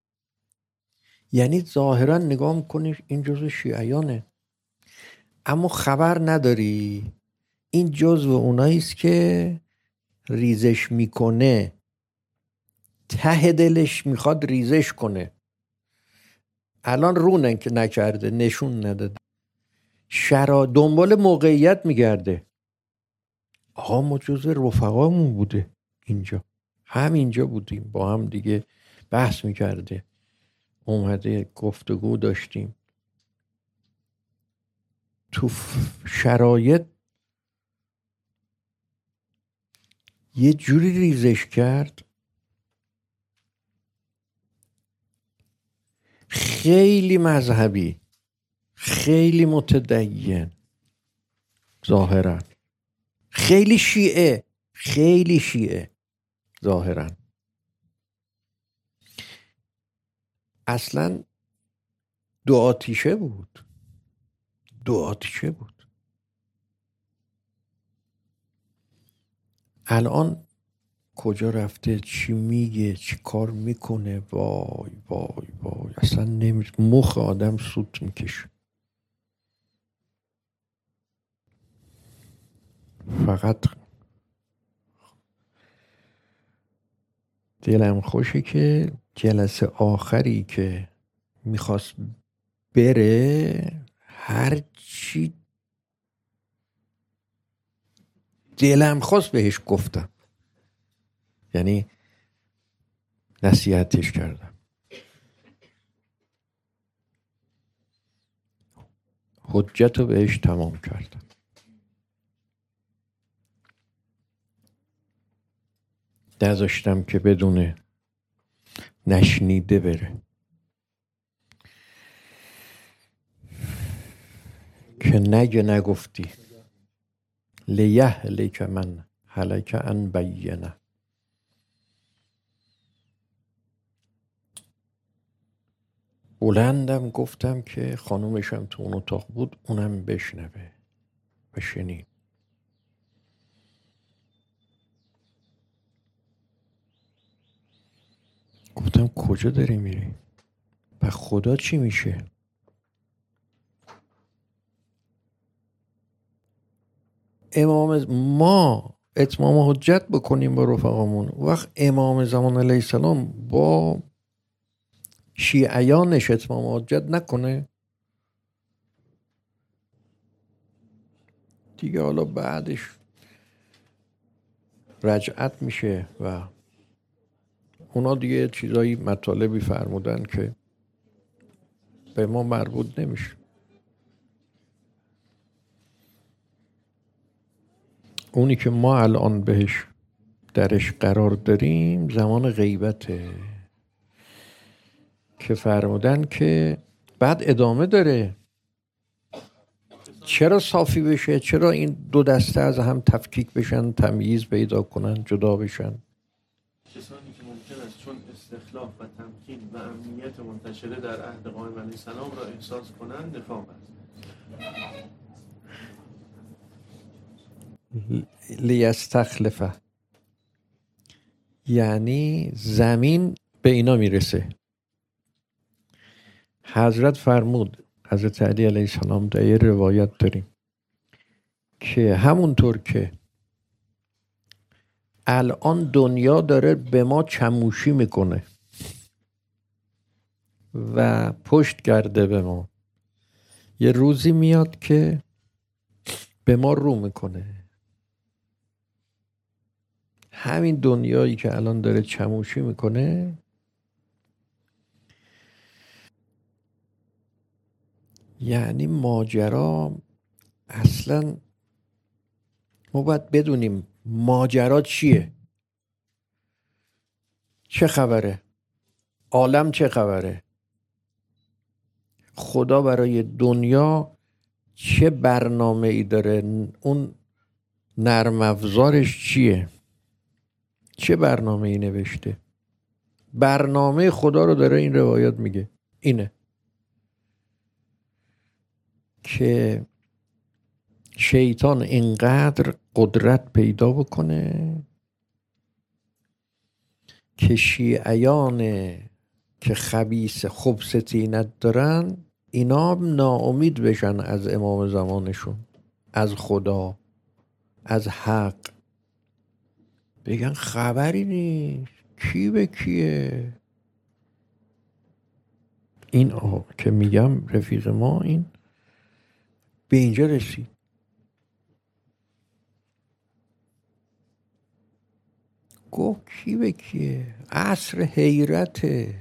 یعنی ظاهرا نگاه میکنی این جزو شیعیانه اما خبر نداری این جزو اوناییست که ریزش میکنه، ته دلش میخواد ریزش کنه. الان رو نکرده، نشون نداده، دنبال موقعیت میگرده. آقا ما جزو رفقامون بوده، همینجا بودیم با هم دیگه بحث میکرده، اومده گفتگو داشتیم. تو شرایط یه جوری ریزش کرد، خیلی مذهبی، خیلی متدین ظاهرا، خیلی شیعه ظاهرا. اصلا دو آتیشه بود. الان کجا رفته، چی میگه، چی کار میکنه؟ وای اصلا مخ آدم سوت میکشه. فقط دلم خوشه که جلسه آخری که میخواست بره، هر چی دلم خواست بهش گفتم، یعنی نصیحتش کردم، حجت رو بهش تمام کردم. نذاشتم که بدون نشنیده بره، که نگفتی. لیهلک من هلک عن بینه. بلندم گفتم که خانومشم تو اون اتاق بود اونم بشنوه و شنید. گفتم کجا داری میری؟ و خدا چی میشه؟ ما اتمام حجت بکنیم با رفقامون، وقت امام زمان علیه السلام با شیعیانش اتمام حجت نکنه دیگه، حالا بعدش رجعت میشه و اونا دیگه چیزایی مطالبی فرمودن که به ما مربوط نمیشه. اونی که ما الان بهش درش قرار داریم زمان غیبته که فرمودن که بعد ادامه داره. چرا صافی بشه؟ چرا این دو دسته از هم تفکیک بشن، تمییز پیدا کنن، جدا بشن؟ کسانی که ممکن است چون استخلاف و تمکین و امنیت منتشره در عهد قائم علیه السلام را احساس کنند نفاق است. لیستخلفه یعنی زمین به اینا میرسه. حضرت فرمود، حضرت علی علیه السلام در یه روایت داریم که همونطور که الان دنیا داره به ما چموشی میکنه و پشت کرده به ما، یه روزی میاد که به ما رو میکنه. همین دنیایی که الان داره چموشی میکنه یعنی ماجرا، اصلا ما باید بدونیم ماجرا چیه، چه خبره، عالم چه خبره، خدا برای دنیا چه برنامه ای داره، اون نرم افزارش چیه، چه برنامه ای نوشته. برنامه خدا رو داره این روایت میگه، اینه که شیطان اینقدر قدرت پیدا بکنه که شیعیان که خبیث خبث طینت دارن اینا ناامید بشن از امام زمانشون، از خدا، از حق، بگن خبری نیست، کی به کیه. این که میگم رفیق ما این به اینجا رسید. گفت کی به کیه؟ عصر حیرته.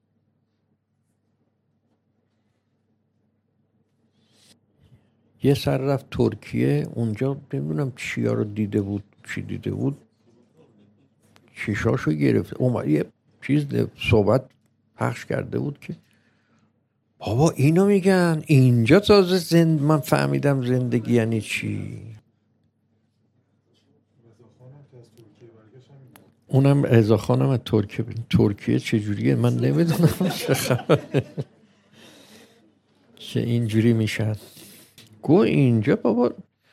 یه سر رفت ترکیه، اونجا نمیدونم چیا رو دیده بود، چی دیده بود، چشاشو گرفت، اومد یه چیز صحبت پخش کرده بود که بابا اینو میگن اینجا تازه من فهمیدم زندگی یعنی چی. اونم رضا خانم از ترکیه چجوریه من نمیدونم چه خبره که اینجوری میشن. گو اینجا بابا.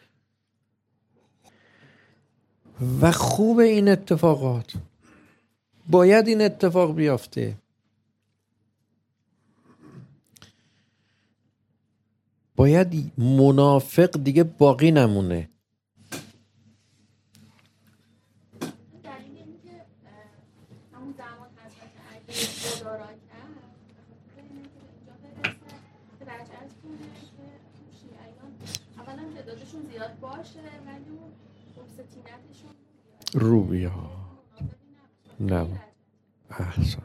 و خوب این اتفاقات، باید این اتفاق بیافته. باید منافق دیگه باقی نمونه. رو بیاد. نه احسن.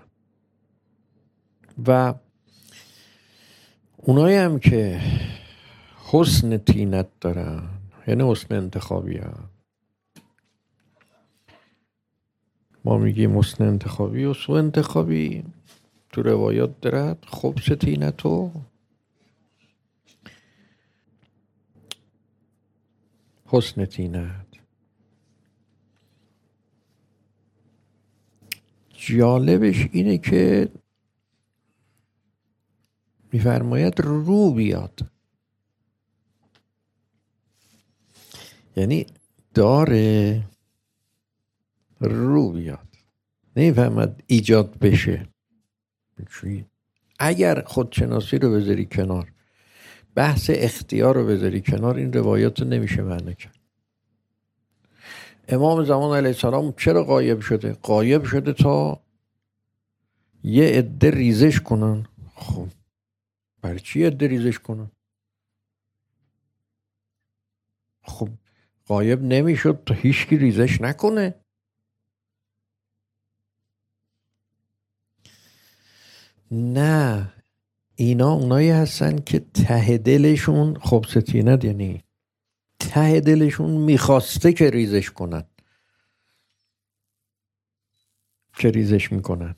و اونایی هم که حسن طینت دارن، یعنی حسن انتخابی هم. ما میگیم حسن انتخابی و سو انتخابی، تو روایات دارد خبث طینتو. حسن تینت. جالبش اینه که میفرماید رو بیاد، یعنی داره رو بیاد، نمیفهمد ایجاد بشه. اگر خودشناسی رو بذاری کنار، بحث اختیار رو بذاری کنار، این روایات رو نمیشه معنی کرد. امام زمان علیه السلام چرا غایب شده؟ غایب شده تا یه عده ریزش کنن. خب برای چی عده ریزش کنن؟ خب غایب نمیشد تا هیچکی ریزش نکنه. نه، اینا اونایی هستن که ته دلشون، خب ستینت یعنی ته دلشون میخواسته که ریزش کنن، که ریزش میکنن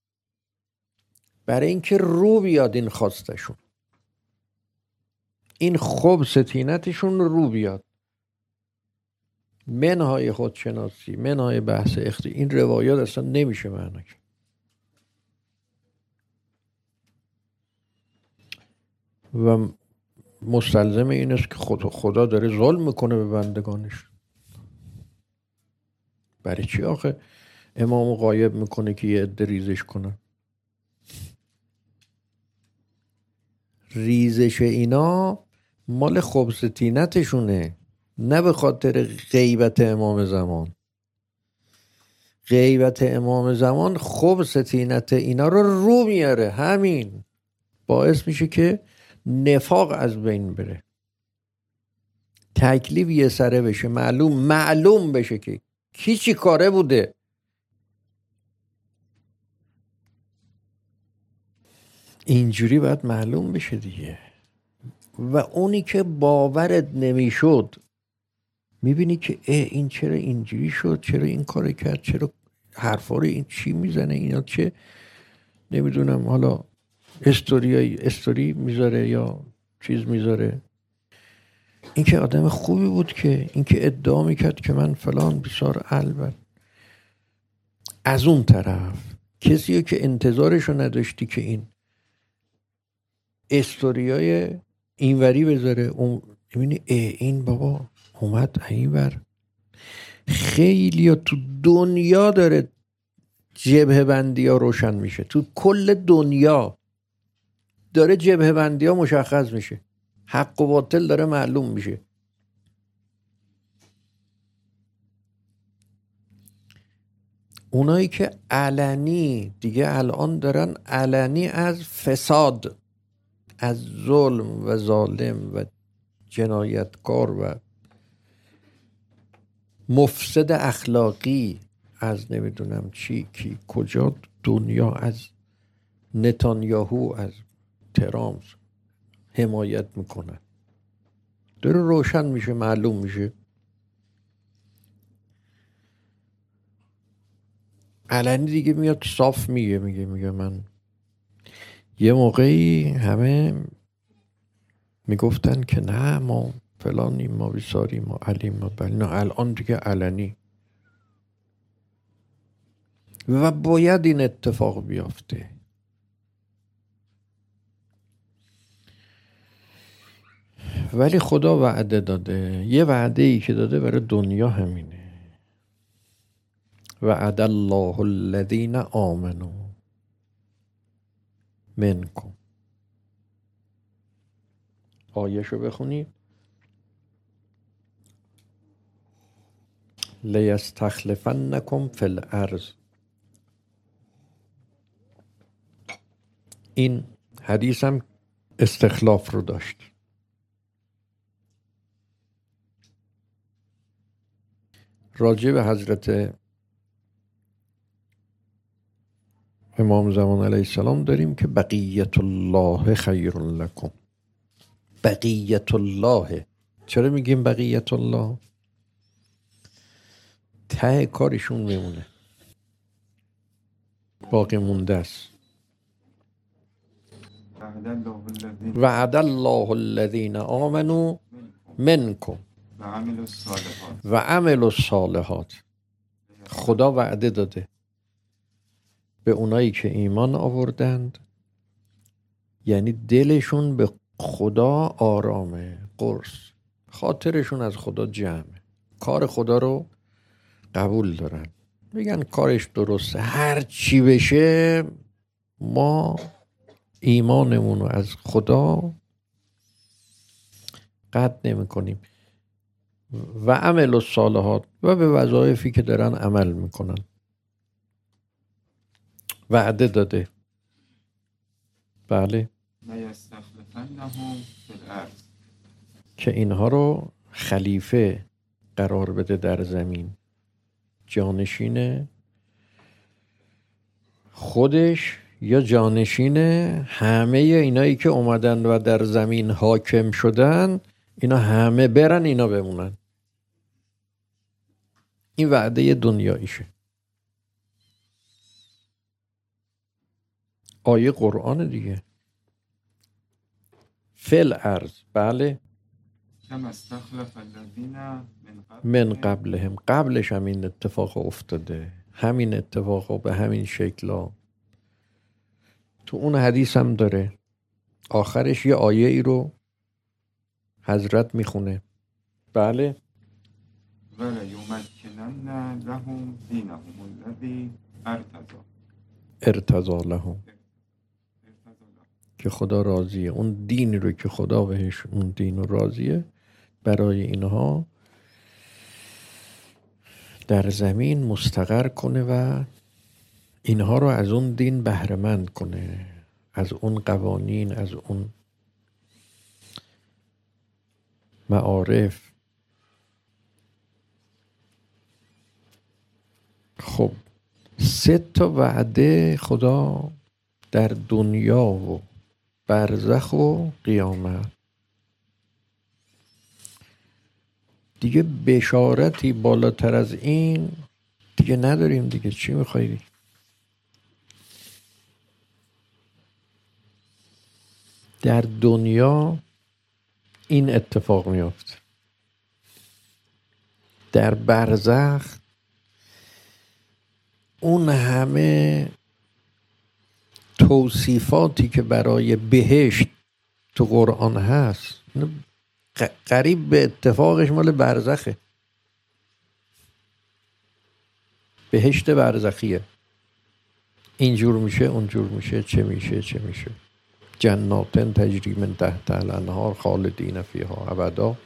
برای اینکه رو بیاد این خواستشون، این خب ستینتشون رو بیاد. منهای خودشناسی، منهای بحث این روایات اصلا نمیشه معنی کرد. و مستلزم این است که خدا داره ظلم میکنه به بندگانش. برای چی آخه امامو غایب میکنه که یه عده ریزش کنه؟ ریزش اینا مال خبث طینتشونه، نه به خاطر غیبت امام زمان. غیبت امام زمان خبث طینت اینا رو میاره، همین باعث میشه که نفاق از بین بره، تکلیف یه سره بشه، معلوم بشه که کی چی کاره بوده. اینجوری باید معلوم بشه دیگه. و اونی که باورت نمیشد میبینی که این چرا اینجوری شد، چرا این کار کرد، چرا حرفا رو این چی میزنه، اینا چه نمیدونم، حالا استوری میذاره یا چیز میذاره. این که آدم خوبی بود، که این که ادعا میکرد که من فلان بسار البر. از اون طرف کسی که انتظارشو نداشتی که این استوریای اینوری بذاره، اون میبینی این بابا اومد اینور. خیلی تو دنیا داره جبهه بندی ها روشن میشه، تو کل دنیا داره جبهه بندی ها مشخص میشه، حق و باطل داره معلوم میشه. اونایی که علنی دیگه الان دارن علنی از فساد، از ظلم و ظالم و جنایتکار و مفسد اخلاقی، از نمیدونم چی کی کجا دنیا، از نتانیاهو، از ترامپ حمایت میکنن، داره روشن میشه، معلوم میشه. علنی دیگه میاد صاف میگه من یه موقعی همه میگفتن که نه ما فلانیم، ما بیساریم، ما علیم، ما بلیم. نه، الان دیگه علنی و باید این اتفاق بیافته. ولی خدا وعده داده، یه وعده ای که داده برای دنیا همینه: وعد الله الذین آمنوا منکم. آیه‌شو بخونید: لیستخلفنکم فی الارض. این حدیث هم استخلاف رو داشت. راجع به حضرت امام زمان علیه السلام داریم که بقیت الله خیر لکم. بقیت الله. چرا میگیم بقیت الله؟ ته کارشون میمونه، باقی مونده است. وعد الله الذین آمنوا منکم. و عمل الصالحات. خدا وعده داده به اونایی که ایمان آوردند، یعنی دلشون به خدا آرامه، قرص، خاطرشون از خدا جمعه، کار خدا رو قبول دارن، میگن کارش درسته، هر چی بشه ما ایمانمون رو از خدا قطع نمی کنیم. و عمل الصالحات، و به وظایفی که دارن عمل میکنن. وعده داده، بله، که اینها رو خلیفه قرار بده در زمین، جانشین خودش یا جانشین همه اینایی که اومدن و در زمین حاکم شدن، اینا همه برن اینا بمونن. این وعده دنیاییشه. آیه قرآن دیگه. فل ارض، بله، کما استخلف الذین من قبلهم، قبلش هم این اتفاق افتاده، همین اتفاق به همین شکل. تو اون حدیث هم داره، آخرش یه آیه ای رو حضرت میخونه، بله، ولا یمکنن لهم دینهم الذی ارتضی لهم، که خدا راضیه، اون دین رو که خدا بهش اون دین رو راضیه برای اینها در زمین مستقر کنه و اینها رو از اون دین بهره مند کنه، از اون قوانین، از اون معارف. خب 3 وعده خدا در دنیا و برزخ و قیامت. دیگه بشارتی بالاتر از این دیگه نداریم دیگه. چی میخوایی؟ در دنیا این اتفاق میفته، در برزخ اون همه توصیفاتی که برای بهشت تو قرآن هست قریب به اتفاقش مال برزخه. بهشت برزخیه، اینجور میشه، اونجور میشه، چه میشه، چه میشه. جنات تجری من تحت الانهار خالدین فیها ابدا.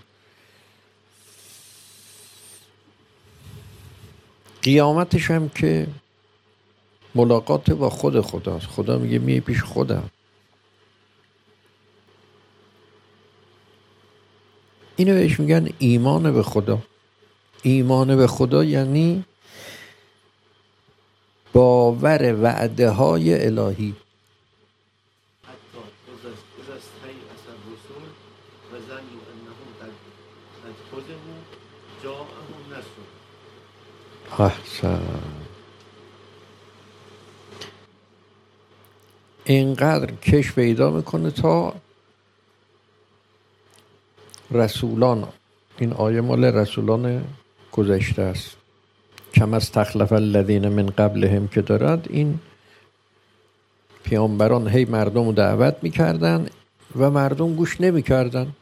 قیامتش هم که ملاقات با خود خداست. خدا میگه می پیش خودم. اینو بهش میگن ایمان به خدا. ایمان به خدا یعنی باور وعده های الهی. احسن. اینقدر کش پیدا میکنه تا رسولان، این آیه مال رسولان گذشته است، کما استخلف الذین من قبلهم که دارد، این پیامبران هی مردم رو دعوت میکردن و مردم گوش نمیکردن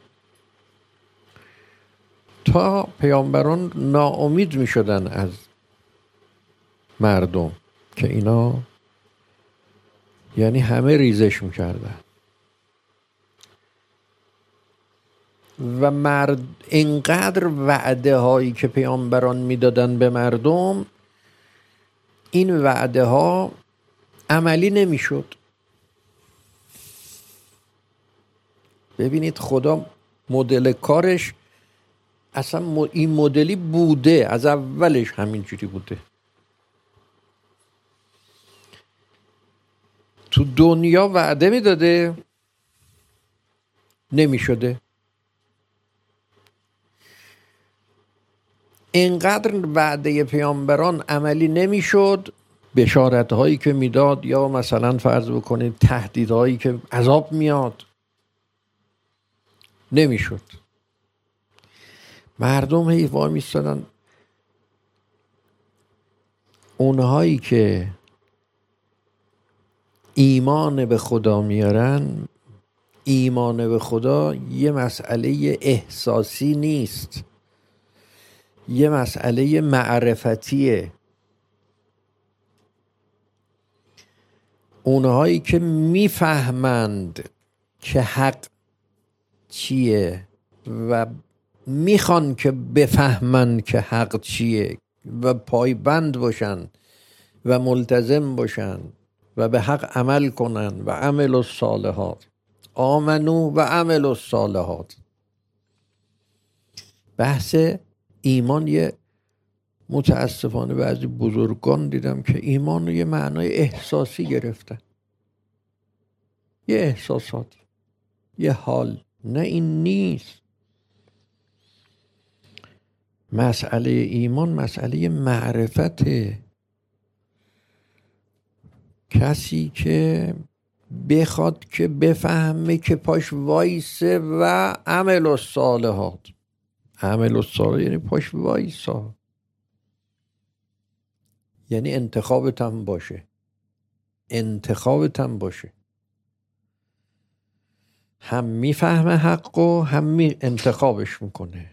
تا پیامبران ناامید میشدن از مردم که اینا یعنی همه ریزش میکردن و اینقدر وعده هایی که پیامبران میدادن به مردم، این وعده ها عملی نمیشد. ببینید خدا مدل کارش اصلا این مدلی بوده، از اولش همینجوری بوده. تو دنیا وعده میداده نمیشده. اینقدر وعده پیامبران عملی نمیشد، بشارت هایی که میداد یا مثلا فرض بکنید تهدیدهایی که عذاب میاد نمیشد. مردم هی وای میستادن. اونهایی که ایمان به خدا میارن، ایمان به خدا یه مسئله احساسی نیست، یه مسئله معرفتیه. اونهایی که میفهمند که حق چیه و میخوان که بفهمند که حق چیه و پایبند باشن و ملتزم باشن و به حق عمل کنن و عمل الصالحات، آمنو و عمل الصالحات. بحث ایمان یه متاسفانه بعضی بزرگان دیدم که ایمان رو یه معنای احساسی گرفتن، یه احساسات، یه حال. نه این نیست. مسئله ایمان مسئله معرفته. کسی که بخواد که بفهمه که پاش وایسه و عمل الصالحات، عمل الصالحات یعنی پاش وایسا، یعنی انتخابت هم باشه، انتخابت هم باشه، هم میفهمه حق و هم انتخابش میکنه.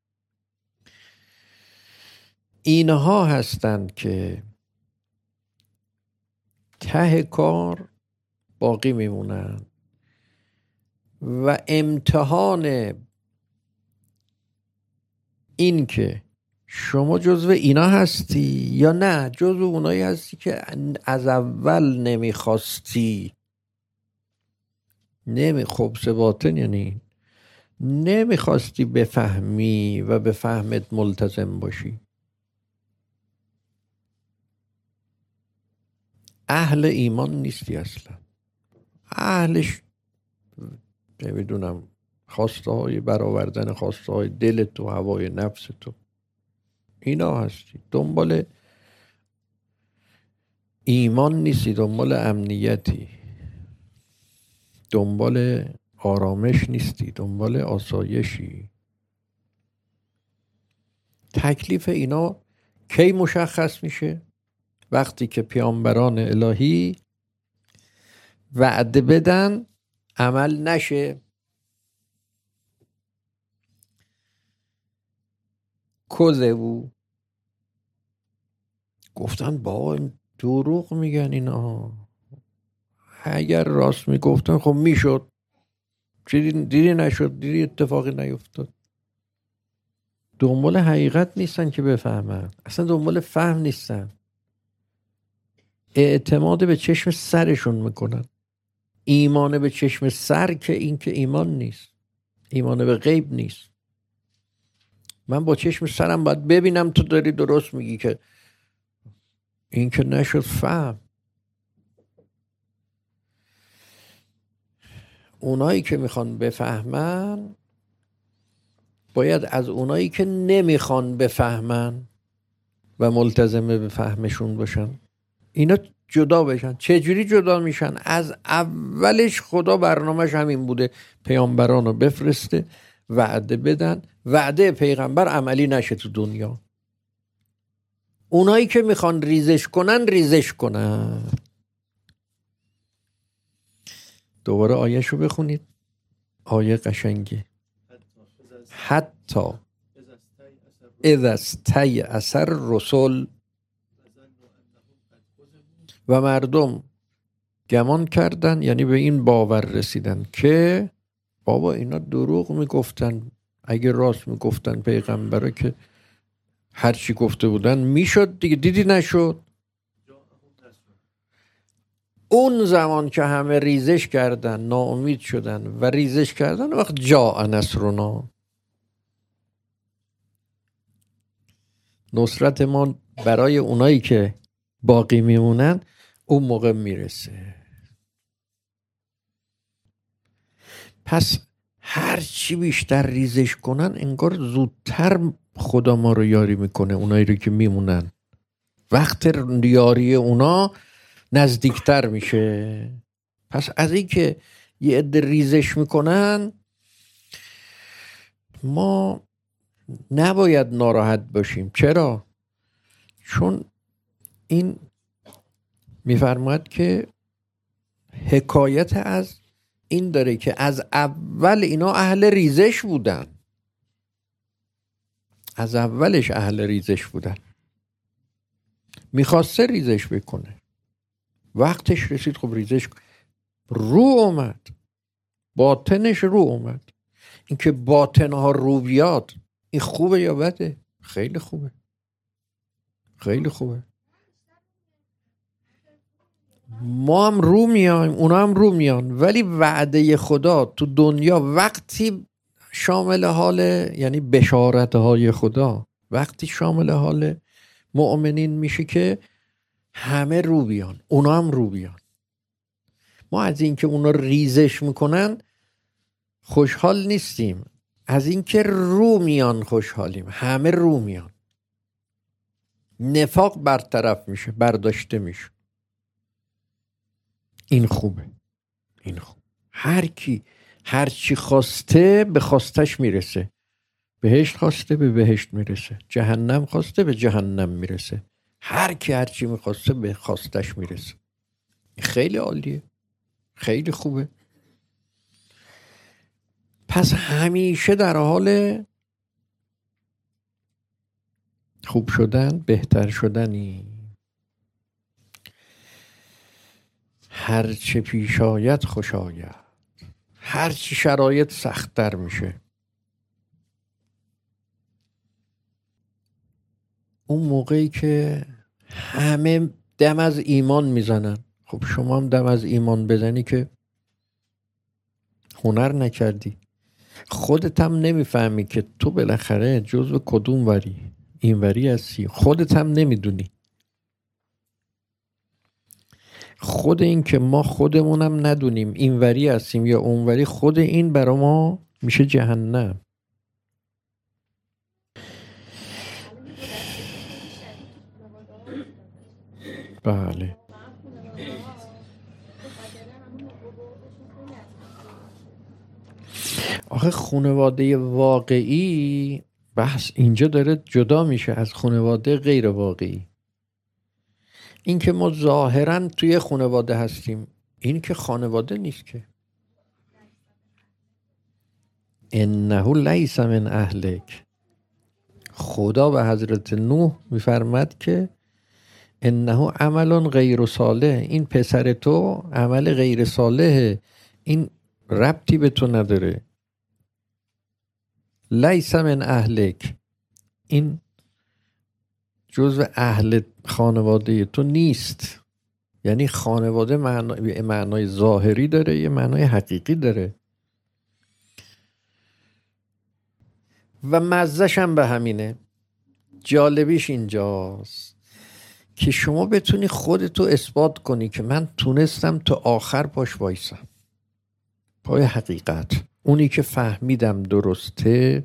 اینها هستند که ته کار باقی میمونن و امتحان این که شما جزو اینا هستی یا نه جزو اونایی هستی که از اول نمیخواستی. خبث باطن یعنی نمیخواستی بفهمی و به فهمت ملتزم باشی. اهل ایمان نیستی اصلا. اهلش نمیدونم خواسته های برآوردن خواسته های دل تو، هوای نفس تو، اینا هستی. دنبال ایمان نیستی، دنبال امنیتی، دنبال آرامش نیستی، دنبال آسایشی. تکلیف اینا کی مشخص میشه؟ وقتی که پیامبران الهی وعده بدن عمل نشه. کذبو، گفتن با دروغ میگن اینا، اگر راست میگفتن خب میشد. دیدی نشد، دیدی اتفاقی نیفتاد. دنبال حقیقت نیستن که بفهمن، اصلا دنبال فهم نیستن، اعتماد به چشم سرشون میکنن. ایمان به چشم سر که این که ایمان نیست، ایمان به غیب نیست. من با چشم سرم باید ببینم تو داری درست میگی، که این که نشد فهم. اونایی که میخوان بفهمن باید از اونایی که نمیخوان بفهمن و ملتزم به فهمشون باشن اینا جدا بشن. چجوری جدا میشن؟ از اولش خدا برنامهش همین بوده، پیامبران رو بفرسته، وعده بدن، وعده پیغمبر عملی نشه تو دنیا. اونایی که میخوان ریزش کنن ریزش کنن. دوباره آیه‌شو بخونید، آیه قشنگه. حتی اذا استیأس الرسل، و مردم گمان کردن، یعنی به این باور رسیدن که بابا اینا دروغ میگفتن، اگه راست میگفتن پیغمبرا که هر چی گفته بودن میشد دیگه، دیدی نشد. اون زمان که همه ریزش کردن، ناامید شدن و ریزش کردن، وقت جاء نصرنا، نصرت ما برای اونایی که باقی میمونن اون موقع میرسه. پس هر چی بیشتر ریزش کنن انگار زودتر خدا ما رو یاری میکنه، اونایی رو که میمونن وقت یاری اونا نزدیکتر میشه. پس از این که یه عده ریزش میکنن ما نباید ناراحت باشیم. چرا؟ چون این میفرماید که حکایت از این داره که از اول اینا اهل ریزش بودن، از اولش اهل ریزش بودن، میخواسته ریزش بکنه، وقتش رسید خب ریزش رو اومد، باطنش رو اومد. این که باطنها رو بیاد این خوبه یا بده؟ خیلی خوبه، خیلی خوبه. ما هم رو میایم، اونا هم رو میان، ولی وعده خدا تو دنیا وقتی شامل حال، یعنی بشارت های خدا وقتی شامل حال مؤمنین میشه که همه رو بیان، اونا هم رو بیان. ما از این که اونا ریزش میکنن خوشحال نیستیم، از این که رو میان خوشحالیم. همه رو میان، نفاق برطرف میشه، برداشته میشه. این خوبه، این خوب. هر کی هر چی خواسته به خواستش میرسه. بهشت خواسته به بهشت میرسه، جهنم خواسته به جهنم میرسه. هر کی هر چی میخواسته به خواستش میرسه. خیلی عالیه، خیلی خوبه. پس همیشه در حال خوب شدن، بهتر شدنی. هر چه پیش آید خوش آید، هر چی شرایط سخت‌تر میشه. اون موقعی که همه دم از ایمان میزنن، خب شما هم دم از ایمان بزنی که هنر نکردی. خودت هم نمیفهمی که تو بالاخره جزو کدوم وری، این وری هستی. خودت هم نمیدونی. خود این که ما خودمونم ندونیم این وری هستیم یا اون وری، خود این برا ما میشه جهنم. بله. آخه خانواده واقعی، بحث اینجا داره جدا میشه از خانواده غیر واقعی. این که ما ظاهرا توی خانواده هستیم، این که خانواده نیست که. انه لیس من اهلک. خدا به حضرت نوح میفرماد که انه عمل غیر صالح. این پسر تو عمل غیر صالحه، این ربطی به تو نداره. لیس من اهلک، این جزو اهل خانواده تو نیست. یعنی خانواده معنای ظاهری داره، یه معنای حقیقی داره. و مزه‌ش هم به همینه. جالبیش اینجاست که شما بتونی خودتو اثبات کنی که من تونستم تا آخر پاش وایسم، پای حقیقت. اونی که فهمیدم درسته.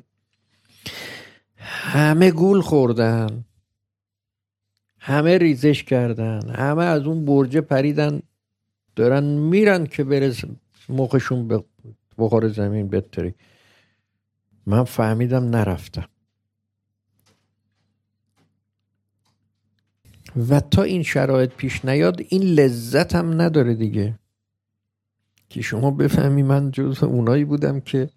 همه گول خوردن، همه ریزش کردن، همه از اون برجه پریدن، دارن میرن که برسن مخشون بخور زمین بتری. من فهمیدم نرفتم. و تا این شرایط پیش نیاد این لذت هم نداره دیگه، که شما بفهمی من جزو اونایی بودم که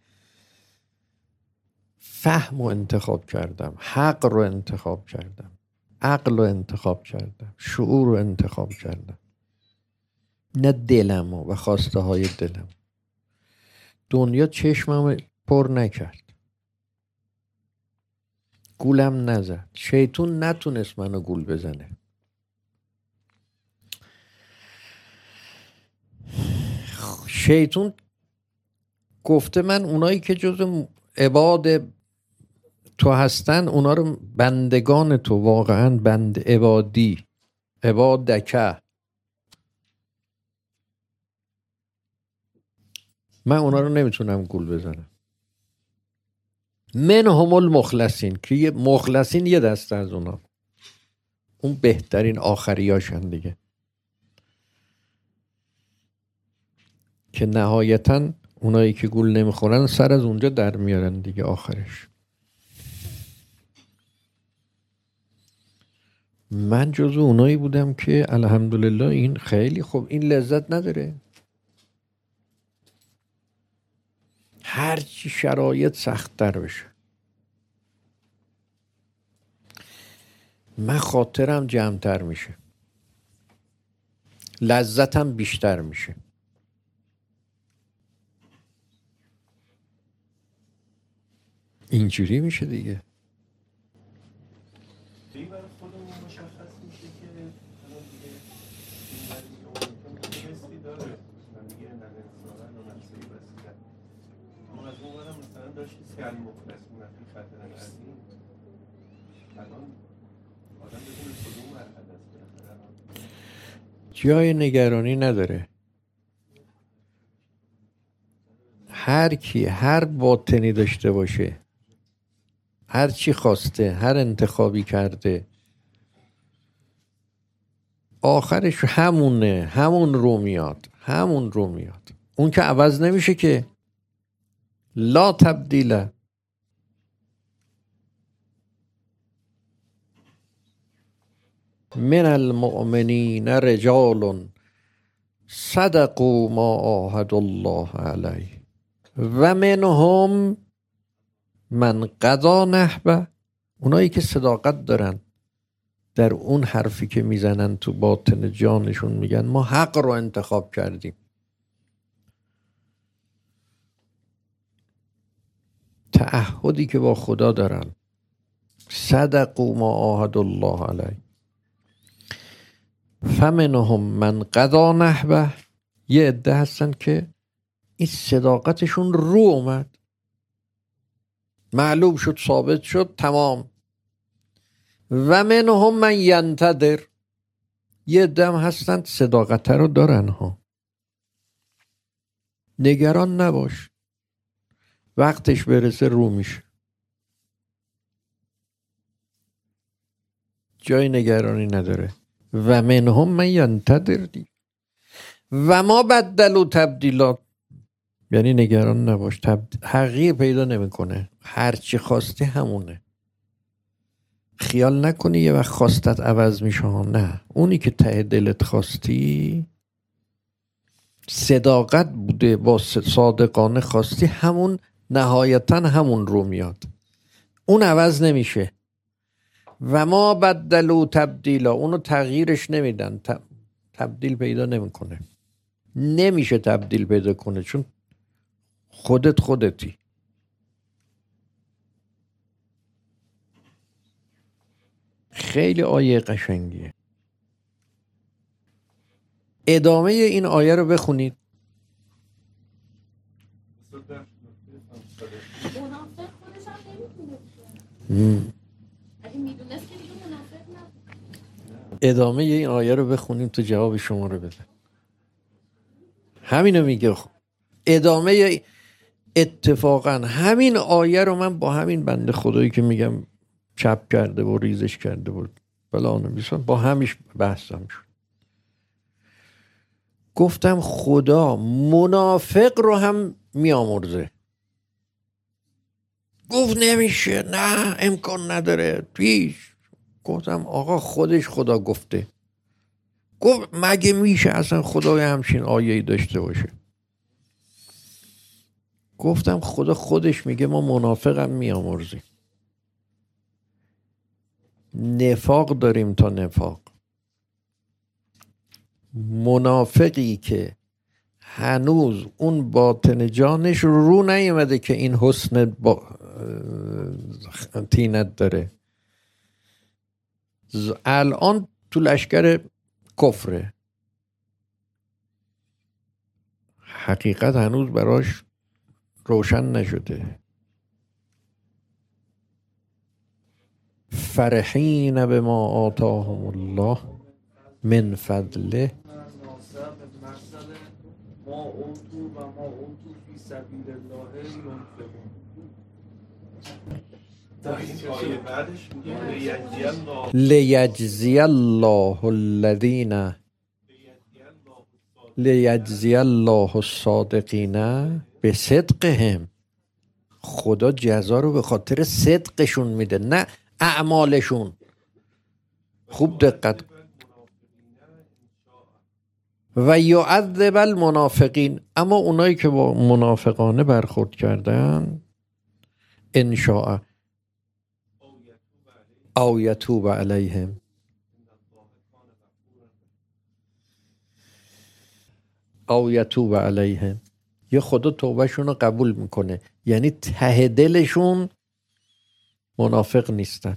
فهم رو انتخاب کردم، حق رو انتخاب کردم، عقل رو انتخاب کردم، شعور رو انتخاب کردم، نه دلم و خواسته های دلم. دنیا چشمم پر نکرد، گولم نزد، شیطون نتونست منو گول بزنه. شیطون گفته من اونایی که جز عباد تو هستن اونا رو بندگان تو، واقعا بند عبادی، عبادکه، من اونا رو نمیتونم گول بزنم. من هم المخلصین، که مخلصین یه دسته از اونا، اون بهترین آخریاشن دیگه، که نهایتا اونایی که گول نمیخورن سر از اونجا در میارن دیگه آخرش. من جزو اونایی بودم که الحمدلله این خیلی خوب، این لذت نداره. هرچی شرایط سخت‌تر بشه من خاطرم جمع‌تر میشه، لذتم بیشتر میشه. اینجوری میشه دیگه. برای خودمون مشخص میشه که الان دیگه این حسی داره من دیگه نظران و نفسی بسیدن. ما از اون برم مثلا داشتی سیال مخلص منفی خطر نردیم، الان آدم بدون کدوم مرحله است بالاخره جای نگرانی نداره. هر کی هر باطنی داشته باشه، هر چی خواسته، هر انتخابی کرده، آخرش همونه، همون رو میاد، همون رو میاد. اون که عوض نمیشه که. لا تبدیل. من المؤمنین رجال صدقوا ما عاهدوا الله علیه و منهم من قضا نحبه. اونایی که صداقت دارن در اون حرفی که میزنن تو باطن جانشون، میگن ما حق رو انتخاب کردیم، تعهدی که با خدا دارن، صدقوا ما عاهدوا الله علیه فمنهم من قضا نحبه. یه عده هستن که این صداقتشون رو اومد، معلوم شد، ثابت شد، تمام. و منهم من ینتظر. یه دم هستن صداقت رو دارن ها، نگران نباش، وقتش برسه رو میشه، جای نگرانی نداره. و منهم من ینتظر دی و ما بدلوا تبدیلات، یعنی نگران نباش، تغییر پیدا نمیکنه، هرچی خواستی همونه. خیال نکنی یه وقت خواستت عوض میشه، نه، اونی که ته دلت خواستی، صداقت بوده، با صادقانه خواستی، همون نهایتا همون رو میاد، اون عوض نمیشه. و ما بدلوا تبدیلا، اونو تغییرش نمیدن، تبدیل پیدا نمیکنه، نمیشه تبدیل پیدا کنه، چون خودتی. خیلی آیه قشنگیه. ادامه این آیه رو بخونید. ادامه این آیه رو بخونیم تو جواب شما رو بده. همینو میگه. ادامه اتفاقا همین آیه رو من با همین بنده خدایی که میگم چپ کرده و ریزش کرده بود با همیش بحثم شد. گفتم خدا منافق رو هم میامرزه. گفت نمیشه، نه امکان نداره، پیش. گفتم آقا خودش خدا گفته. گفت مگه میشه اصلا خدای همچین آیه‌ای داشته باشه؟ گفتم خدا خودش میگه ما منافق هم میامرزیم. نفاق داریم تا نفاق. منافقی که هنوز اون باطن جانش رو نیومده که این حسن تینت داره، الان تو لشکر کفره، حقیقت هنوز براش روشن نشده. فرحین بما آتاهم الله من فضله ما اوتو و ما اوتو فی سبیل الله ينفقون. تا این آیه بعدش میگه لیجزی الله الذین لیجزی الله الصادقین بصدقهم. خدا جزا رو به خاطر صدقشون میده، نه اعمالشون. خوب دقت. و یعذب المنافقین، اما اونایی که با منافقانه برخورد کردن، ان شاء او یتوب علیهم، او یتوب علیهم، یه خدا توبهشون رو قبول میکنه، یعنی ته دلشون منافق نیستن.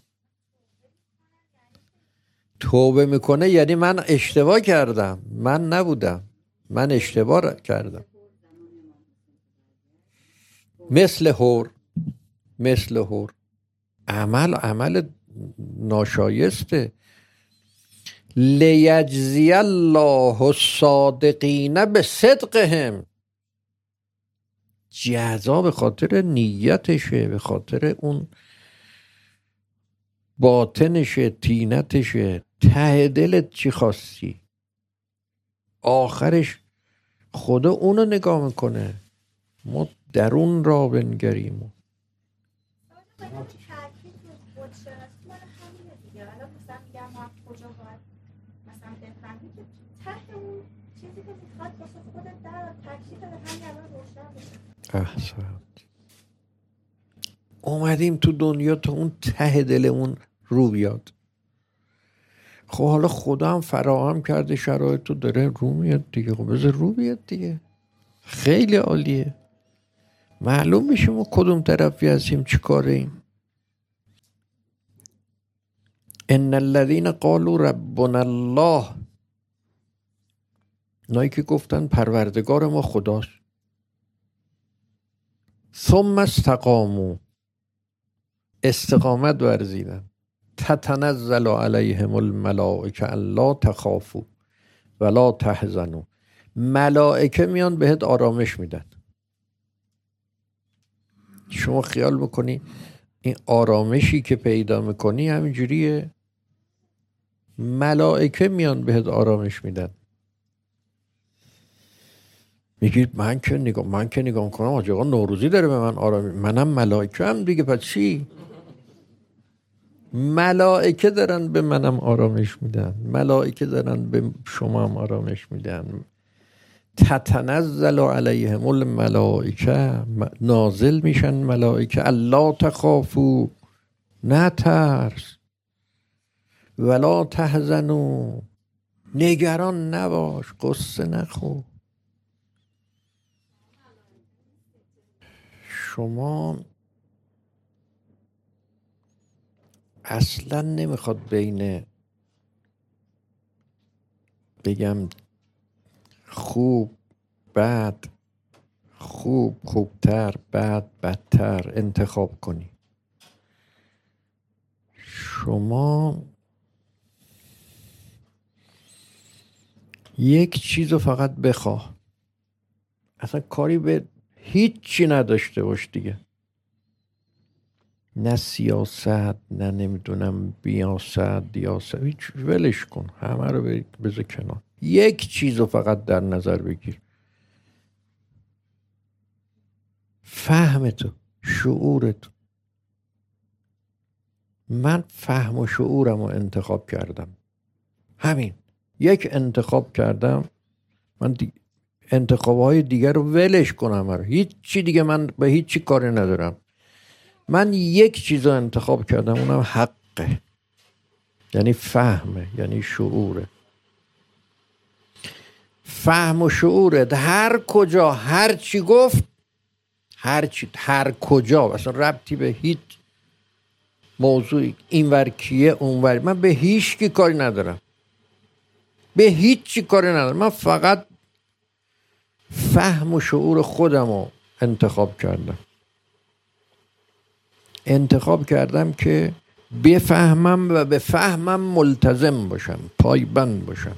توبه میکنه یعنی من اشتباه کردم، من نبودم، من اشتباه کردم. مثل هور عمل ناشایسته. لیجزی الله الصادقین بصدقهم، جزا به خاطر نیتشه، به خاطر اون باطنشه، تینتشه، ته دلت چی خواستی، آخرش خدا اونو نگاه میکنه. ما درون را بنگریم. احسنت. اومدیم تو دنیا تا اون ته دلمون رو بیاد. خب حالا خدا هم فراهم کرده شرایط رو، داره رو میاد دیگه، خب بذار رو بیاد دیگه. خیلی عالیه، معلوم میشه ما کدوم طرفی هستیم، چی کاره ایم. ان الذين قالوا ربنا الله، اونایی که گفتن پروردگار ما خداست، ثم استقاموا، استقامت ورزیدن، تتنزل علیهم الملائکه الا تخافوا ولا تحزنوا، ملائکه میان بهت آرامش میدن. شما خیال بکنی این آرامشی که پیدا میکنی همینجوریه، ملائکه میان بهت آرامش میدن. میگید من که نگاه کنم آقا نوروزی داره به من آرامش، منم ملائکه هم دیگه، پس چی؟ ملائکه دارن به منم آرامش میدن، ملائکه دارن به شما هم آرامش میدن. تتنزل علیهم الملائکه، نازل میشن ملائکه، الا تخافوا، نه ترس، ولا تحزنوا، نگران نباش، قصه نخور. شما اصلا نمیخواد بین بگم خوب بد، خوبتر، بد بدتر انتخاب کنی. شما یک چیز رو فقط بخواه، اصلا کاری به هیچی نداشته باش دیگه، نه سیاست، نه نمیدونم بیاست، هیچ، ولش کن، همه رو بذار کنار. یک چیز رو فقط در نظر بگیر، فهم تو، شعور تو. من فهم و شعورم رو انتخاب کردم، همین یک انتخاب کردم. من انتخابهای دیگر رو ولش کنم، هیچ چی دیگه من به هیچ چی کاری ندارم. من یک چیز رو انتخاب کردم، اونم حقه، یعنی فهمه، یعنی شعوره. فهم و شعورت هر کجا هر چی گفت، هر کجا، اصلا ربطی به هیچ موضوعی، اینور کیه اونور، من به هیچ کی کاری ندارم، به هیچ چی کاری ندارم. من فقط فهم و شعور خودم رو انتخاب کردم که بفهمم و به فهمم ملتزم باشم، پایبند باشم.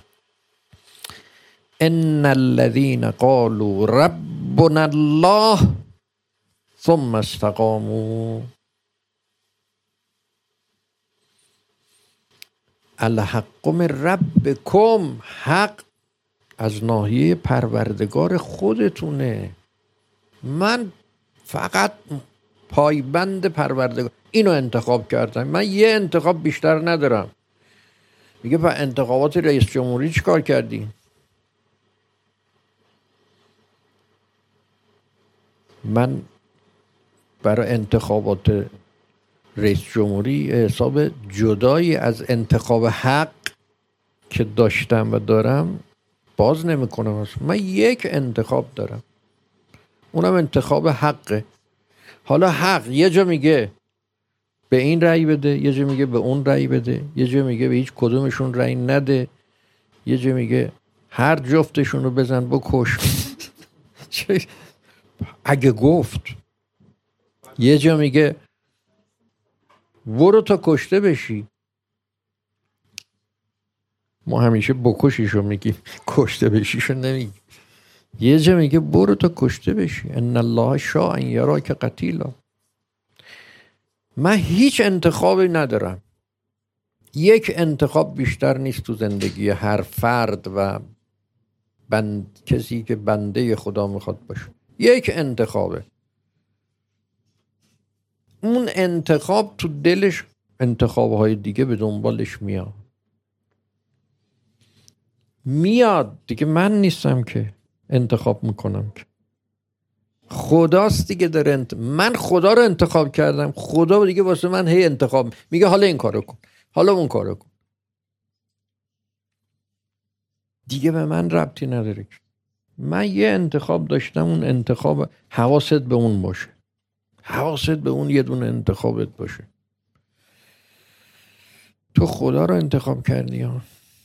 ان الذين قالوا ربنا الله ثم استقاموا الحق من ربکم، حق از ناحیه پروردگار خودتونه. من فقط پایبند پروردگار اینو انتخاب کردم، من یه انتخاب بیشتر ندارم. میگه په انتخابات رئیس جمهوری چی کار کردی؟ من برای انتخابات رئیس جمهوری حساب جدایی از انتخاب حق که داشتم و دارم باز نمی کنم. من یک انتخاب دارم، اونم انتخاب حقه. حالا حق یه جا میگه به این رأی بده، یه جا میگه به اون رأی بده، یه جا میگه به هیچ کدومشون رأی نده، یه جا میگه هر جفتشون رو بزن بکش. اگه گفت یه جا میگه برو تا کشته بشی. ما همیشه بکشیشو میگیم، کشته بشیشو نمیگیم. یه جا میگه برو تا کشته بشی. ان الله شاء ان یراک قتیلا. من هیچ انتخابی ندارم. یک انتخاب بیشتر نیست تو زندگی هر فرد و کسی که بنده خدا میخواد باشه. یک انتخابه. اون انتخاب تو دلش انتخابهای دیگه به دنبالش میاد دیگه. من نیستم که انتخاب میکنم، که خداست دیگه داره من خدا رو انتخاب کردم، خدا دیگه واسه من هی انتخاب میگه حالا این کارو کن، حالا اون کارو کن. دیگه به من ربطی نداره. من یه انتخاب داشتم، اون انتخاب حواست به اون باشه، حواست به اون یه دونه انتخابت باشه. تو خدا رو انتخاب کردی ها.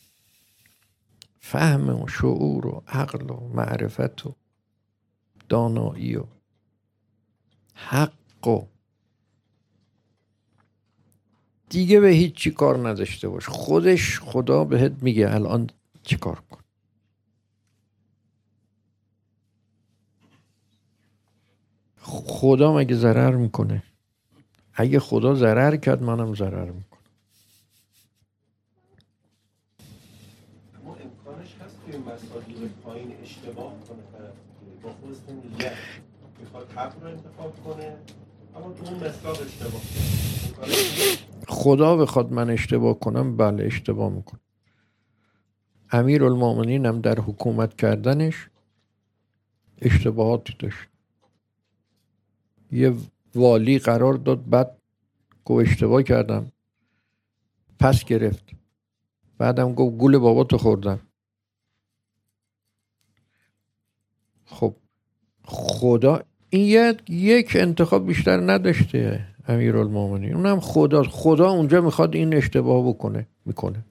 فهم و شعور و عقل و معرفت و دانایی و حق و دیگه به هیچ چی کار نداشته باش. خودش خدا بهت میگه الان چی کار کن. خدا مگه ضرر میکنه؟ اگه خدا ضرر کرد منم ضرر میکنم. اما امکانش هست که این مسائل پایین اشتباه کنه طرف با خودش نیت میخواد حق رو انتخاب کنه اما تو اون مسئله اشتباه کنه. خدا بخواد من اشتباه کنم بله اشتباه میکنم. امیرالمومنین هم در حکومت کردنش اشتباهاتی داشت. یه والی قرار داد، بعد گفت اشتباه کردم، پس گرفت. بعدم گفت گول باباتو خوردم. خب خدا این یک انتخاب بیشتر نداشته امیرالمومنین. اونم خدا اونجا میخواد این اشتباه بکنه میکنه.